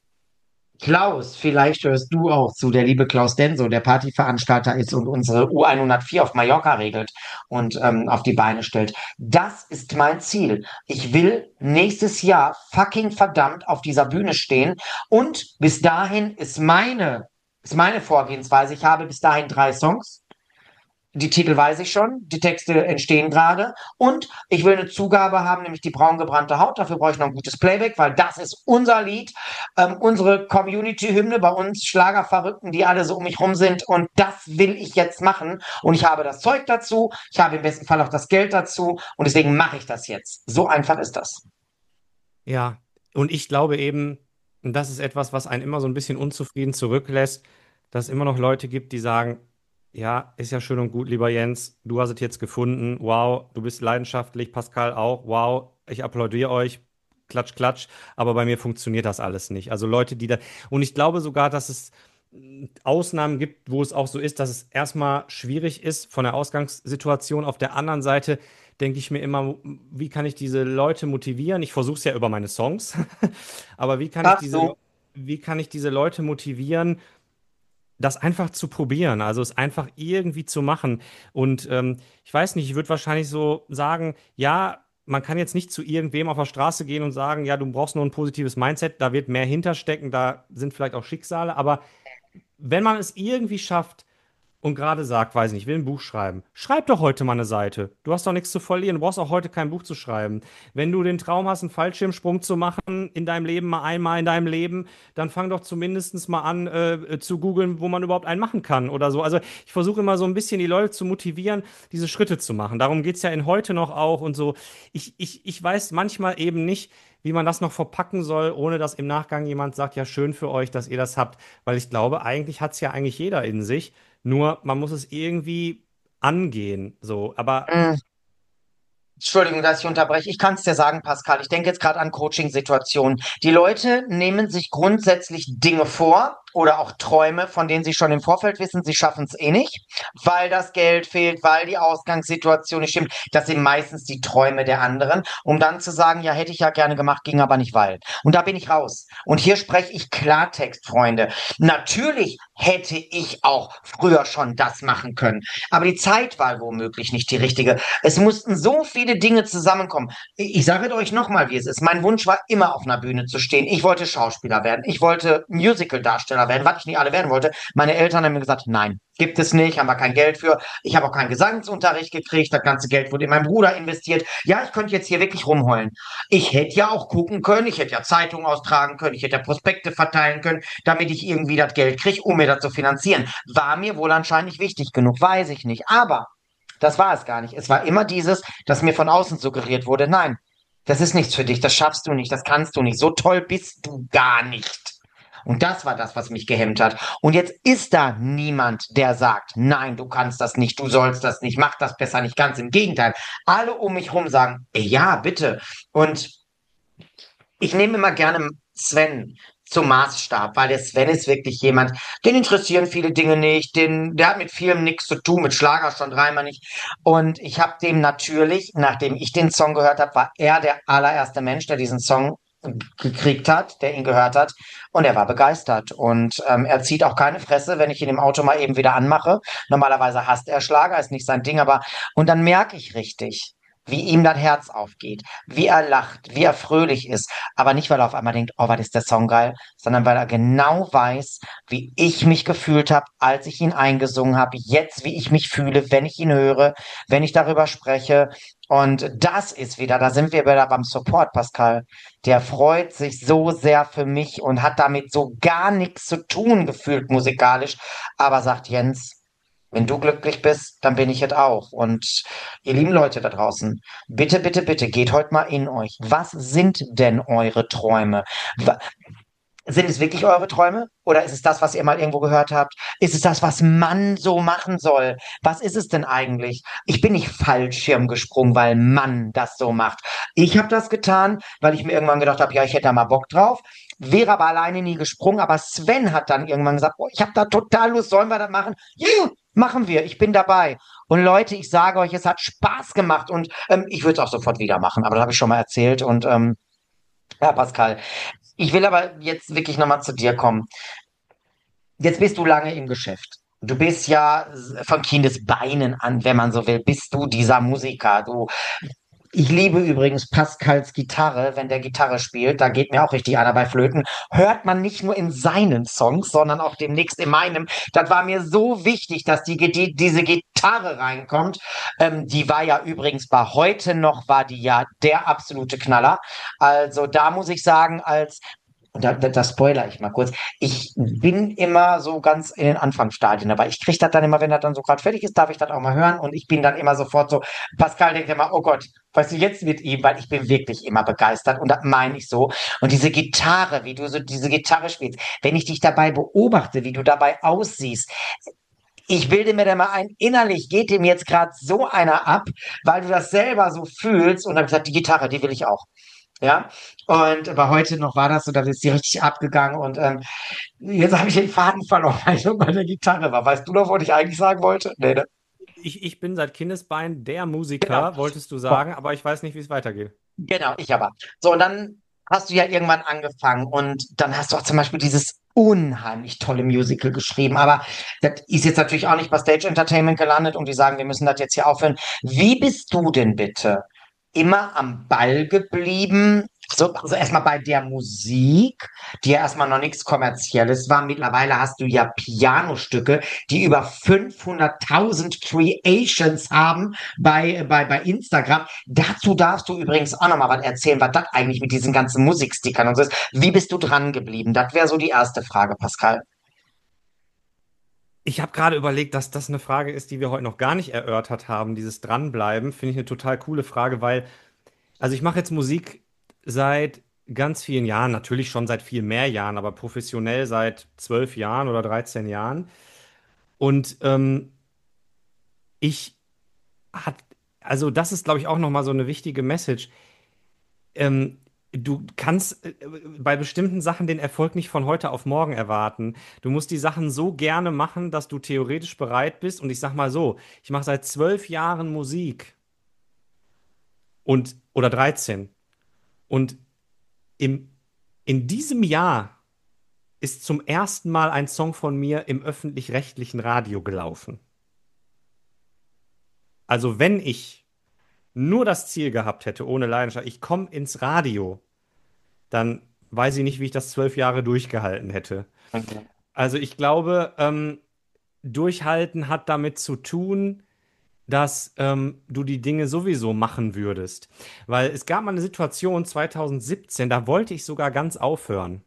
Klaus, vielleicht hörst du auch zu, der liebe Klaus Denso, der Partyveranstalter ist und unsere U hundertvier auf Mallorca regelt und ähm, auf die Beine stellt. Das ist mein Ziel. Ich will nächstes Jahr fucking verdammt auf dieser Bühne stehen und bis dahin ist meine, ist meine Vorgehensweise. Ich habe bis dahin drei Songs. Die Titel weiß ich schon, die Texte entstehen gerade und ich will eine Zugabe haben, nämlich die braun gebrannte Haut. Dafür brauche ich noch ein gutes Playback, weil das ist unser Lied, ähm, unsere Community-Hymne bei uns Schlagerverrückten, die alle so um mich rum sind und das will ich jetzt machen und ich habe das Zeug dazu, ich habe im besten Fall auch das Geld dazu und deswegen mache ich das jetzt. So einfach ist das. Ja, und ich glaube eben, und das ist etwas, was einen immer so ein bisschen unzufrieden zurücklässt, dass es immer noch Leute gibt, die sagen, ja, ist ja schön und gut, lieber Jens, du hast es jetzt gefunden, wow, du bist leidenschaftlich, Pascal auch, wow, ich applaudiere euch, klatsch, klatsch, aber bei mir funktioniert das alles nicht. Also Leute, die da, und ich glaube sogar, dass es mm, Ausnahmen gibt, wo es auch so ist, dass es erstmal schwierig ist von der Ausgangssituation. Auf der anderen Seite denke ich mir immer, wie kann ich diese Leute motivieren? Ich versuche es ja über meine Songs, aber wie kann ich Ach diese, so. Le- wie kann ich diese Leute motivieren, das einfach zu probieren, also es einfach irgendwie zu machen. Und ähm, ich weiß nicht, ich würde wahrscheinlich so sagen, ja, man kann jetzt nicht zu irgendwem auf der Straße gehen und sagen, ja, du brauchst nur ein positives Mindset, da wird mehr hinterstecken, da sind vielleicht auch Schicksale, aber wenn man es irgendwie schafft, und gerade sagt, weiß nicht, ich will ein Buch schreiben. Schreib doch heute mal eine Seite. Du hast doch nichts zu verlieren. Du brauchst auch heute kein Buch zu schreiben. Wenn du den Traum hast, einen Fallschirmsprung zu machen in deinem Leben, mal einmal in deinem Leben, dann fang doch zumindest mal an äh, zu googeln, wo man überhaupt einen machen kann oder so. Also ich versuche immer so ein bisschen die Leute zu motivieren, diese Schritte zu machen. Darum geht es ja in heute noch auch und so. Ich, ich, ich weiß manchmal eben nicht, wie man das noch verpacken soll, ohne dass im Nachgang jemand sagt, ja, schön für euch, dass ihr das habt. Weil ich glaube, eigentlich hat es ja eigentlich jeder in sich. Nur man muss es irgendwie angehen, so. Aber Mm. Entschuldigung, dass ich unterbreche. Ich kann es dir sagen, Pascal. Ich denke jetzt gerade an Coaching-Situationen. Die Leute nehmen sich grundsätzlich Dinge vor oder auch Träume, von denen sie schon im Vorfeld wissen, sie schaffen es eh nicht, weil das Geld fehlt, weil die Ausgangssituation nicht stimmt. Das sind meistens die Träume der anderen, um dann zu sagen, ja, hätte ich ja gerne gemacht, ging aber nicht, weil. Und da bin ich raus. Und hier spreche ich Klartext, Freunde. Natürlich hätte ich auch früher schon das machen können, aber die Zeit war womöglich nicht die richtige. Es mussten so viele Dinge zusammenkommen. Ich, ich sage euch nochmal, wie es ist. Mein Wunsch war immer auf einer Bühne zu stehen. Ich wollte Schauspieler werden. Ich wollte Musical-Darsteller werden, was ich nicht alle werden wollte. Meine Eltern haben mir gesagt, nein, gibt es nicht, haben wir kein Geld für. Ich habe auch keinen Gesangsunterricht gekriegt. Das ganze Geld wurde in meinen Bruder investiert. Ja, ich könnte jetzt hier wirklich rumheulen. Ich hätte ja auch gucken können. Ich hätte ja Zeitungen austragen können. Ich hätte ja Prospekte verteilen können, damit ich irgendwie das Geld kriege, um mir das zu finanzieren. War mir wohl anscheinend nicht wichtig genug, weiß ich nicht. Aber das war es gar nicht. Es war immer dieses, dass mir von außen suggeriert wurde, nein, das ist nichts für dich, das schaffst du nicht, das kannst du nicht, so toll bist du gar nicht. Und das war das, was mich gehemmt hat. Und jetzt ist da niemand, der sagt, nein, du kannst das nicht, du sollst das nicht, mach das besser nicht. Ganz im Gegenteil. Alle um mich herum sagen, ja, bitte. Und ich nehme immer gerne Sven zum Maßstab, weil der Sven ist wirklich jemand, den interessieren viele Dinge nicht, den, der hat mit vielem nichts zu tun, mit Schlager schon dreimal nicht. Und ich habe dem natürlich, nachdem ich den Song gehört habe, war er der allererste Mensch, der diesen Song gekriegt hat, der ihn gehört hat. Und er war begeistert. Und ähm, er zieht auch keine Fresse, wenn ich ihn im Auto mal eben wieder anmache. Normalerweise hasst er Schlager, ist nicht sein Ding, aber und dann merke ich richtig, wie ihm das Herz aufgeht, wie er lacht, wie er fröhlich ist. Aber nicht, weil er auf einmal denkt, oh, was ist der Song geil, sondern weil er genau weiß, wie ich mich gefühlt habe, als ich ihn eingesungen habe, jetzt, wie ich mich fühle, wenn ich ihn höre, wenn ich darüber spreche. Und das ist wieder, da sind wir wieder beim Support, Pascal. Der freut sich so sehr für mich und hat damit so gar nichts zu tun, gefühlt musikalisch, aber sagt Jens, wenn du glücklich bist, dann bin ich es auch. Und ihr lieben Leute da draußen, bitte, bitte, bitte, geht heute mal in euch. Was sind denn eure Träume? Wa- Sind es wirklich eure Träume? Oder ist es das, was ihr mal irgendwo gehört habt? Ist es das, was Mann so machen soll? Was ist es denn eigentlich? Ich bin nicht Fallschirm gesprungen, weil Mann das so macht. Ich habe das getan, weil ich mir irgendwann gedacht habe, ja, ich hätte da mal Bock drauf. Wäre aber alleine nie gesprungen. Aber Sven hat dann irgendwann gesagt, oh, ich habe da total Lust, sollen wir das machen? Ja, machen wir. Ich bin dabei. Und Leute, ich sage euch, es hat Spaß gemacht und ähm, ich würde es auch sofort wieder machen. Aber das habe ich schon mal erzählt. Und ähm, ja, Pascal, ich will aber jetzt wirklich nochmal zu dir kommen. Jetzt bist du lange im Geschäft. Du bist ja von Kindesbeinen an, wenn man so will, bist du dieser Musiker. Du, ich liebe übrigens Pascals Gitarre, wenn der Gitarre spielt. Da geht mir auch richtig einer bei Flöten. Hört man nicht nur in seinen Songs, sondern auch demnächst in meinem. Das war mir so wichtig, dass die, die diese Gitarre reinkommt. Ähm, die war ja übrigens bei heute noch, war die ja der absolute Knaller. Also da muss ich sagen, als und da, da, da spoiler ich mal kurz. Ich bin immer so ganz in den Anfangsstadien, aber ich kriege das dann immer, wenn das dann so gerade fertig ist, darf ich das auch mal hören und ich bin dann immer sofort so, Pascal denkt immer, oh Gott, weißt du, jetzt mit ihm, weil ich bin wirklich immer begeistert und das meine ich so. Und diese Gitarre, wie du so diese Gitarre spielst, wenn ich dich dabei beobachte, wie du dabei aussiehst, ich bilde mir da mal ein, innerlich geht dem jetzt gerade so einer ab, weil du das selber so fühlst und dann gesagt, die Gitarre, die will ich auch. Ja, und aber heute noch war das so, da ist die richtig abgegangen und ähm, jetzt habe ich den Faden verloren, weil ich noch bei der Gitarre war. Weißt du noch, was ich eigentlich sagen wollte? Nee, ne? Ich, ich bin seit Kindesbein der Genau. Musiker, wolltest du Boah, sagen, aber ich weiß nicht, wie es weitergeht. genau, ich aber. So, und dann hast du ja irgendwann angefangen und dann hast du auch zum Beispiel dieses unheimlich tolle Musical geschrieben. Aber das ist jetzt natürlich auch nicht bei Stage Entertainment gelandet und die sagen, wir müssen das jetzt hier aufhören. Wie bist du denn bitte immer am Ball geblieben? So, also erstmal bei der Musik, die ja erstmal noch nichts Kommerzielles war. Mittlerweile hast du ja Pianostücke, die über fünfhunderttausend Creations haben bei, bei, bei Instagram. Dazu darfst du übrigens auch nochmal was erzählen, was das eigentlich mit diesen ganzen Musikstickern und so ist. Wie bist du dran geblieben? Das wäre so die erste Frage, Pascal. Ich habe gerade überlegt, dass das eine Frage ist, die wir heute noch gar nicht erörtert haben. Dieses Dranbleiben finde ich eine total coole Frage, weil, also ich mache jetzt Musik seit ganz vielen Jahren, natürlich schon seit viel mehr Jahren, aber professionell seit zwölf Jahren oder dreizehn Jahren. Und ähm, ich hat, also das ist, glaube ich, auch nochmal so eine wichtige Message. Ähm, Du kannst äh, bei bestimmten Sachen den Erfolg nicht von heute auf morgen erwarten. Du musst die Sachen so gerne machen, dass du theoretisch bereit bist. Und ich sag mal so, ich mache seit zwölf Jahren Musik und oder dreizehn. Und im, in diesem Jahr ist zum ersten Mal ein Song von mir im öffentlich-rechtlichen Radio gelaufen. Also wenn ich nur das Ziel gehabt hätte, ohne Leidenschaft, ich komme ins Radio, dann weiß ich nicht, wie ich das zwölf Jahre durchgehalten hätte. Mhm. Also ich glaube, ähm, durchhalten hat damit zu tun, dass ähm, du die Dinge sowieso machen würdest. Weil es gab mal eine Situation zwanzig siebzehn, da wollte ich sogar ganz aufhören.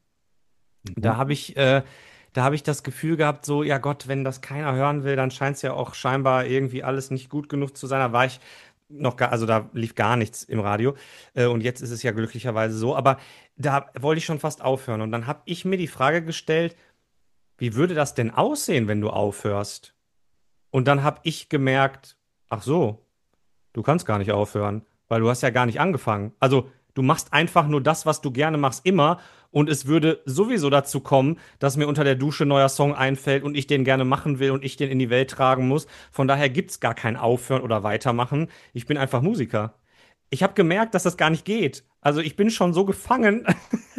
Da habe ich, äh, da habe ich das Gefühl gehabt, so, ja Gott, wenn das keiner hören will, dann scheint es ja auch scheinbar irgendwie alles nicht gut genug zu sein. Da war ich noch gar, also da lief gar nichts im Radio. Äh, und jetzt ist es ja glücklicherweise so. Aber da wollte ich schon fast aufhören. Und dann habe ich mir die Frage gestellt, wie würde das denn aussehen, wenn du aufhörst? Und dann habe ich gemerkt, ach so, du kannst gar nicht aufhören, weil du hast ja gar nicht angefangen. Also du machst einfach nur das, was du gerne machst, immer. Und es würde sowieso dazu kommen, dass mir unter der Dusche ein neuer Song einfällt und ich den gerne machen will und ich den in die Welt tragen muss. Von daher gibt's gar kein Aufhören oder Weitermachen. Ich bin einfach Musiker. Ich habe gemerkt, dass das gar nicht geht. Also ich bin schon so gefangen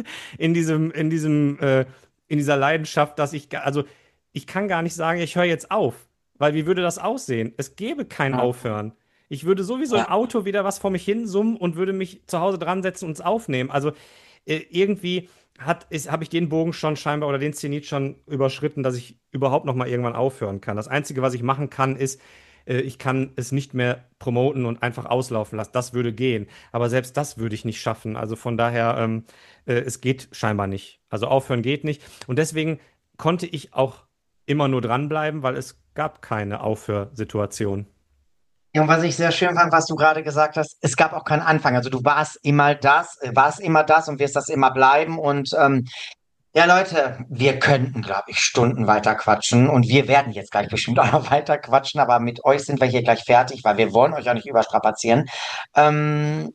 in diesem, in diesem, äh, in dieser Leidenschaft, dass ich, ga- also ich kann gar nicht sagen, ich höre jetzt auf. Weil wie würde das aussehen? Es gäbe kein Ja. Aufhören. Ich würde sowieso im Ja. Auto wieder was vor mich hinsummen und würde mich zu Hause dran setzen und es aufnehmen. Also äh, irgendwie hat, ist, habe ich den Bogen schon scheinbar oder den Zenit schon überschritten, dass ich überhaupt noch mal irgendwann aufhören kann. Das Einzige, was ich machen kann, ist, äh, ich kann es nicht mehr promoten und einfach auslaufen lassen. Das würde gehen. Aber selbst das würde ich nicht schaffen. Also von daher, ähm, äh, es geht scheinbar nicht. Also aufhören geht nicht. Und deswegen konnte ich auch immer nur dranbleiben, weil es gab keine Aufhörsituation. Ja, und was ich sehr schön fand, was du gerade gesagt hast, es gab auch keinen Anfang. Also du warst immer das, äh, warst immer das und wirst das immer bleiben. Und ähm, ja, Leute, wir könnten, glaube ich, Stunden weiter quatschen und wir werden jetzt gleich bestimmt auch noch weiter quatschen, aber mit euch sind wir hier gleich fertig, weil wir wollen euch auch nicht überstrapazieren. Ähm,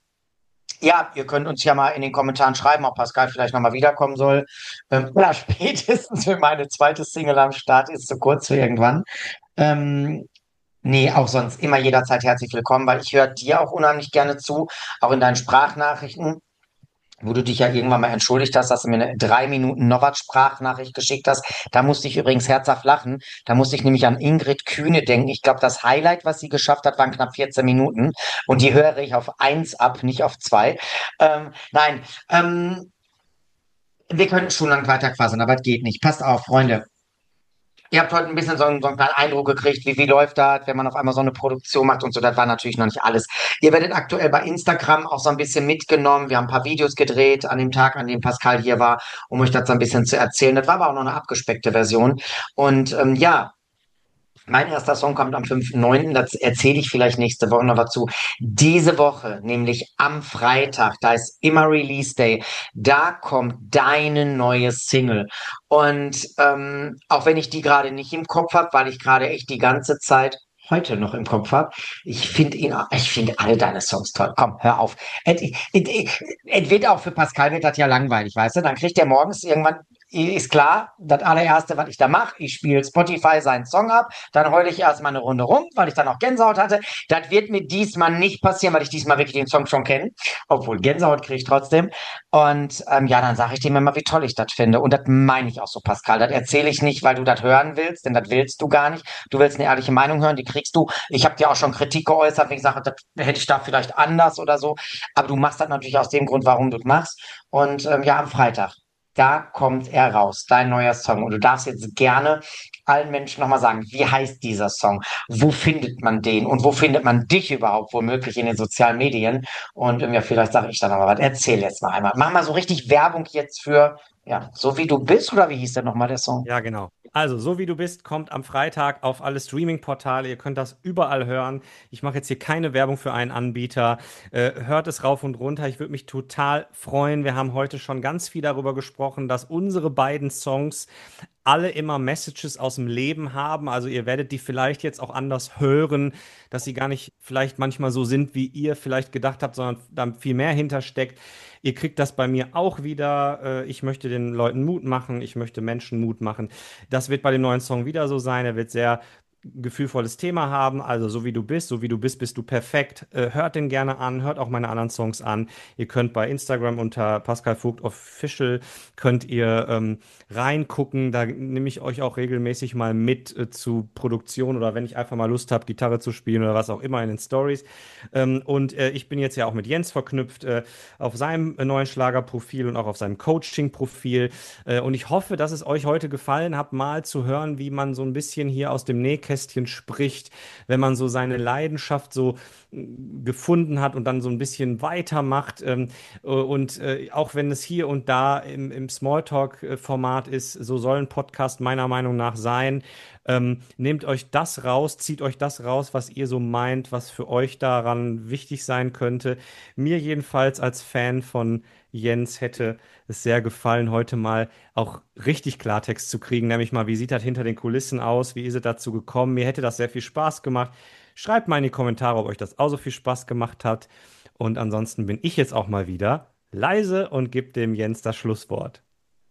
ja, ihr könnt uns ja mal in den Kommentaren schreiben, ob Pascal vielleicht nochmal wiederkommen soll. Ähm, ja, spätestens, wenn meine zweite Single am Start ist, so kurz für irgendwann. Ähm, Nee, auch sonst immer jederzeit herzlich willkommen, weil ich höre dir auch unheimlich gerne zu, auch in deinen Sprachnachrichten, wo du dich ja irgendwann mal entschuldigt hast, dass du mir eine drei Minuten Nowat-Sprachnachricht geschickt hast. Da musste ich übrigens herzhaft lachen. Da musste ich nämlich an Ingrid Kühne denken. Ich glaube, das Highlight, was sie geschafft hat, waren knapp vierzehn Minuten. Und die höre ich auf eins ab, nicht auf zwei. Ähm, nein, ähm, wir könnten schon lang weiter quasseln, aber es geht nicht. Passt auf, Freunde. Ihr habt heute ein bisschen so einen, so einen kleinen Eindruck gekriegt, wie, wie läuft das, wenn man auf einmal so eine Produktion macht und so. Das war natürlich noch nicht alles. Ihr werdet aktuell bei Instagram auch so ein bisschen mitgenommen. Wir haben ein paar Videos gedreht an dem Tag, an dem Pascal hier war, um euch das so ein bisschen zu erzählen. Das war aber auch noch eine abgespeckte Version. Und ähm, ja, mein erster Song kommt am fünften neunten Das erzähle ich vielleicht nächste Woche noch dazu. Diese Woche, nämlich am Freitag, da ist immer Release Day, da kommt deine neue Single. Und ähm, auch wenn ich die gerade nicht im Kopf habe, weil ich gerade echt die ganze Zeit heute noch im Kopf habe, ich finde ihn, ich finde alle deine Songs toll. Komm, hör auf. Es, es, es, es wird auch für Pascal wird das ja langweilig, weißt du? Dann kriegt er morgens irgendwann, ist klar, das allererste, was ich da mache, ich spiele Spotify seinen Song ab, dann heule ich erstmal eine Runde rum, weil ich dann auch Gänsehaut hatte. Das wird mir diesmal nicht passieren, weil ich diesmal wirklich den Song schon kenne, obwohl Gänsehaut kriege ich trotzdem. Und ähm, ja, dann sage ich dem immer, wie toll ich das finde. Und das meine ich auch so, Pascal. Das erzähle ich nicht, weil du das hören willst, denn das willst du gar nicht. Du willst eine ehrliche Meinung hören, die kriegst du. Ich habe dir auch schon Kritik geäußert, wenn ich sage, das hätte ich da vielleicht anders oder so. Aber du machst das natürlich aus dem Grund, warum du es machst. Und ähm, ja, am Freitag. Da kommt er raus, dein neuer Song. Und du darfst jetzt gerne allen Menschen nochmal sagen, wie heißt dieser Song? Wo findet man den? Und wo findet man dich überhaupt womöglich in den sozialen Medien? Und ähm, ja, vielleicht sage ich da nochmal was. Erzähl jetzt mal einmal. Mach mal so richtig Werbung jetzt für, ja, so wie du bist, oder wie hieß denn nochmal der Song? Ja, genau. Also, so wie du bist, kommt am Freitag auf alle Streaming-Portale. Ihr könnt das überall hören. Ich mache jetzt hier keine Werbung für einen Anbieter. Äh, hört es rauf und runter. Ich würde mich total freuen. Wir haben heute schon ganz viel darüber gesprochen, dass unsere beiden Songs alle immer Messages aus dem Leben haben. Also ihr werdet die vielleicht jetzt auch anders hören, dass sie gar nicht vielleicht manchmal so sind, wie ihr vielleicht gedacht habt, sondern da viel mehr hintersteckt. Ihr kriegt das bei mir auch wieder. Äh, Ich möchte den Leuten Mut machen, ich möchte Menschen Mut machen. Das wird bei dem neuen Song wieder so sein. Er wird sehr gefühlvolles Thema haben, also so wie du bist, so wie du bist, bist du perfekt. Äh, hört den gerne an, hört auch meine anderen Songs an. Ihr könnt bei Instagram unter Pascal Vogt Official könnt ihr ähm, reingucken. Da nehme ich euch auch regelmäßig mal mit äh, zu Produktion oder wenn ich einfach mal Lust habe, Gitarre zu spielen oder was auch immer in den Stories. Ähm, und äh, ich bin jetzt ja auch mit Jens verknüpft äh, auf seinem äh, neuen Schlagerprofil und auch auf seinem Coaching-Profil. Äh, und ich hoffe, dass es euch heute gefallen hat, mal zu hören, wie man so ein bisschen hier aus dem Nähkästchen spricht, wenn man so seine Leidenschaft so äh, gefunden hat und dann so ein bisschen weitermacht. Ähm, äh, und äh, auch wenn es hier und da im, im Smalltalk-Format ist, so soll ein Podcast meiner Meinung nach sein. Ähm, nehmt euch das raus, zieht euch das raus, was ihr so meint, was für euch daran wichtig sein könnte. Mir jedenfalls als Fan von Jens hätte es sehr gefallen, heute mal auch richtig Klartext zu kriegen, nämlich mal, wie sieht das hinter den Kulissen aus, wie ist es dazu gekommen? Mir hätte das sehr viel Spaß gemacht. Schreibt mal in die Kommentare, ob euch das auch so viel Spaß gemacht hat. Und ansonsten bin ich jetzt auch mal wieder leise und gebe dem Jens das Schlusswort.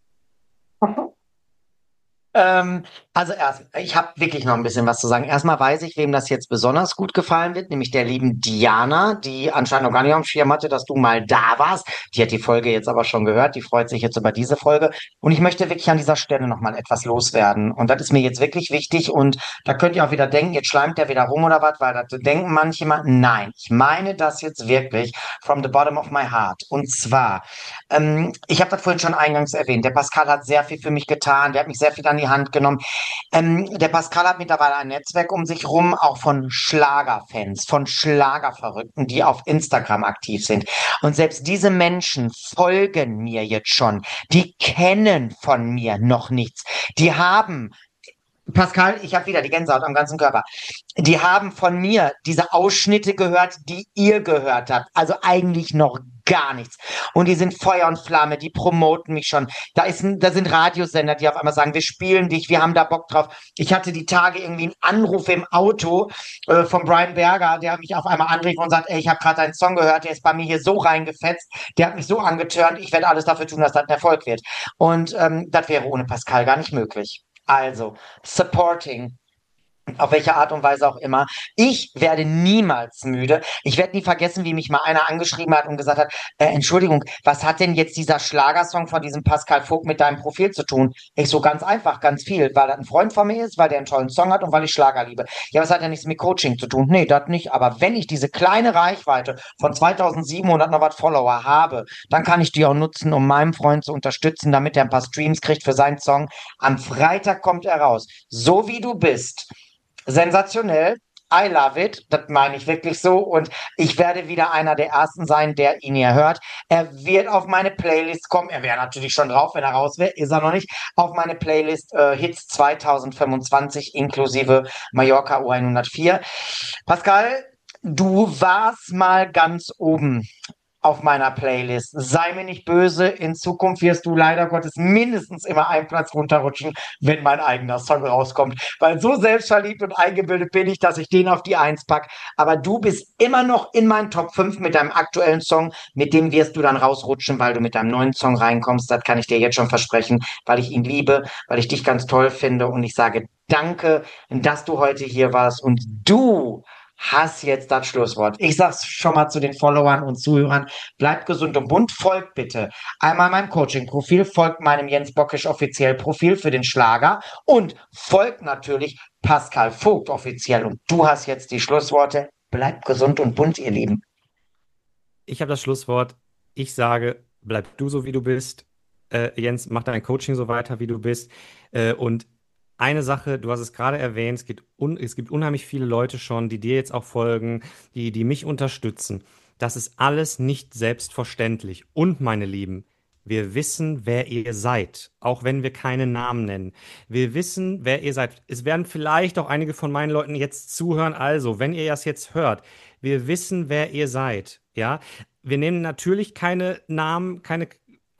Ähm, also erst, ich habe wirklich noch ein bisschen was zu sagen. Erstmal weiß ich, wem das jetzt besonders gut gefallen wird, nämlich der lieben Diana, die anscheinend noch gar nicht auf dem Schirm hatte, dass du mal da warst. Die hat die Folge jetzt aber schon gehört, die freut sich jetzt über diese Folge. Und ich möchte wirklich an dieser Stelle noch mal etwas loswerden. Und das ist mir jetzt wirklich wichtig. Und da könnt ihr auch wieder denken, jetzt schleimt der wieder rum oder was, weil das denken manche mal. Nein, ich meine das jetzt wirklich from the bottom of my heart. Und zwar, ähm, ich habe das vorhin schon eingangs erwähnt, der Pascal hat sehr viel für mich getan, der hat mich sehr viel an die Hand genommen. Ähm, der Pascal hat mittlerweile ein Netzwerk um sich rum, auch von Schlagerfans, von Schlagerverrückten, die auf Instagram aktiv sind. Und selbst diese Menschen folgen mir jetzt schon. Die kennen von mir noch nichts. Die haben Pascal, ich habe wieder die Gänsehaut am ganzen Körper. Die haben von mir diese Ausschnitte gehört, die ihr gehört habt. Also eigentlich noch gar nichts. Und die sind Feuer und Flamme, die promoten mich schon. Da ist ein, da sind Radiosender, die auf einmal sagen, wir spielen dich, wir haben da Bock drauf. Ich hatte die Tage irgendwie einen Anruf im Auto äh, von Brian Berger, der mich auf einmal anrief und sagt, ey, ich habe gerade einen Song gehört, der ist bei mir hier so reingefetzt, der hat mich so angetörnt, ich werde alles dafür tun, dass das ein Erfolg wird. Und ähm, das wäre ohne Pascal gar nicht möglich. Also, supporting, auf welche Art und Weise auch immer. Ich werde niemals müde. Ich werde nie vergessen, wie mich mal einer angeschrieben hat und gesagt hat, äh, Entschuldigung, was hat denn jetzt dieser Schlagersong von diesem Pascal Vogt mit deinem Profil zu tun? Ich so ganz einfach, ganz viel, weil er ein Freund von mir ist, weil der einen tollen Song hat und weil ich Schlager liebe. Ja, was hat ja nichts mit Coaching zu tun? Nee, das nicht. Aber wenn ich diese kleine Reichweite von zweitausendsiebenhundert noch was Follower habe, dann kann ich die auch nutzen, um meinen Freund zu unterstützen, damit er ein paar Streams kriegt für seinen Song. Am Freitag kommt er raus. So wie du bist. Sensationell. I love it. Das meine ich wirklich so. Und ich werde wieder einer der Ersten sein, der ihn hier hört. Er wird auf meine Playlist kommen. Er wäre natürlich schon drauf, wenn er raus wäre. Ist er noch nicht. Auf meine Playlist äh, Hits zweitausendfünfundzwanzig inklusive Mallorca U hundertvier. Pascal, du warst mal ganz oben auf meiner Playlist. Sei mir nicht böse, in Zukunft wirst du leider Gottes mindestens immer einen Platz runterrutschen, wenn mein eigener Song rauskommt. Weil so selbstverliebt und eingebildet bin ich, dass ich den auf die Eins pack. Aber du bist immer noch in meinen Top fünf mit deinem aktuellen Song. Mit dem wirst du dann rausrutschen, weil du mit deinem neuen Song reinkommst. Das kann ich dir jetzt schon versprechen, weil ich ihn liebe, weil ich dich ganz toll finde. Und ich sage danke, dass du heute hier warst. Und du hast jetzt das Schlusswort. Ich sag's schon mal zu den Followern und Zuhörern. Bleibt gesund und bunt. Folgt bitte einmal meinem Coaching-Profil, folgt meinem Jens Bockisch offiziell Profil für den Schlager und folgt natürlich Pascal Vogt offiziell. Und du hast jetzt die Schlussworte. Bleibt gesund und bunt, ihr Lieben. Ich habe das Schlusswort. Ich sage, bleib du so, wie du bist. Äh, Jens, mach dein Coaching so weiter, wie du bist. Äh, und eine Sache, du hast es gerade erwähnt, es gibt, un es gibt unheimlich viele Leute schon, die dir jetzt auch folgen, die, die mich unterstützen. Das ist alles nicht selbstverständlich. Und meine Lieben, wir wissen, wer ihr seid, auch wenn wir keine Namen nennen. Wir wissen, wer ihr seid. Es werden vielleicht auch einige von meinen Leuten jetzt zuhören. Also, wenn ihr das jetzt hört, wir wissen, wer ihr seid. Ja, wir nehmen natürlich keine Namen, keine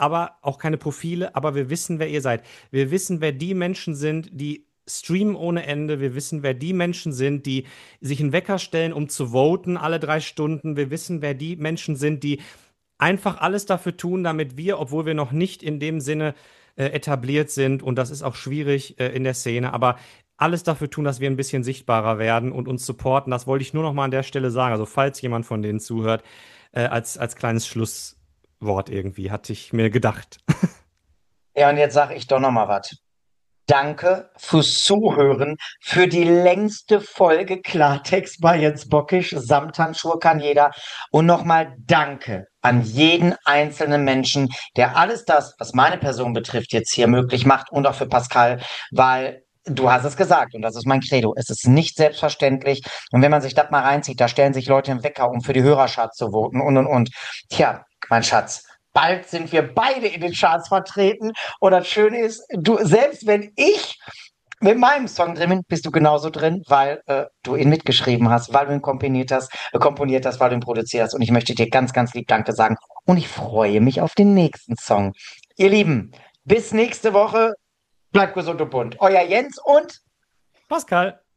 aber auch keine Profile, aber wir wissen, wer ihr seid. Wir wissen, wer die Menschen sind, die streamen ohne Ende. Wir wissen, wer die Menschen sind, die sich einen Wecker stellen, um zu voten alle drei Stunden. Wir wissen, wer die Menschen sind, die einfach alles dafür tun, damit wir, obwohl wir noch nicht in dem Sinne äh, etabliert sind, und das ist auch schwierig äh, in der Szene, aber alles dafür tun, dass wir ein bisschen sichtbarer werden und uns supporten. Das wollte ich nur noch mal an der Stelle sagen. Also falls jemand von denen zuhört, äh, als, als kleines Schlusswort irgendwie, hatte ich mir gedacht. Ja, und jetzt sage ich doch noch mal was. Danke fürs Zuhören, für die längste Folge Klartext bei Jens Bockisch. Samthandschuhe kann jeder. Und nochmal Danke an jeden einzelnen Menschen, der alles das, was meine Person betrifft, jetzt hier möglich macht, und auch für Pascal, weil du hast es gesagt und das ist mein Credo. Es ist nicht selbstverständlich. Und wenn man sich das mal reinzieht, da stellen sich Leute im Wecker, um für die Hörerschaft zu voten und und und. Tja, mein Schatz. Bald sind wir beide in den Charts vertreten. Und das Schöne ist, du, selbst wenn ich mit meinem Song drin bin, bist du genauso drin, weil äh, du ihn mitgeschrieben hast, weil du ihn komponiert hast, äh, komponiert hast, weil du ihn produziert hast. Und ich möchte dir ganz, ganz lieb Danke sagen. Und ich freue mich auf den nächsten Song. Ihr Lieben, bis nächste Woche. Bleibt gesund und bunt. Euer Jens und Pascal.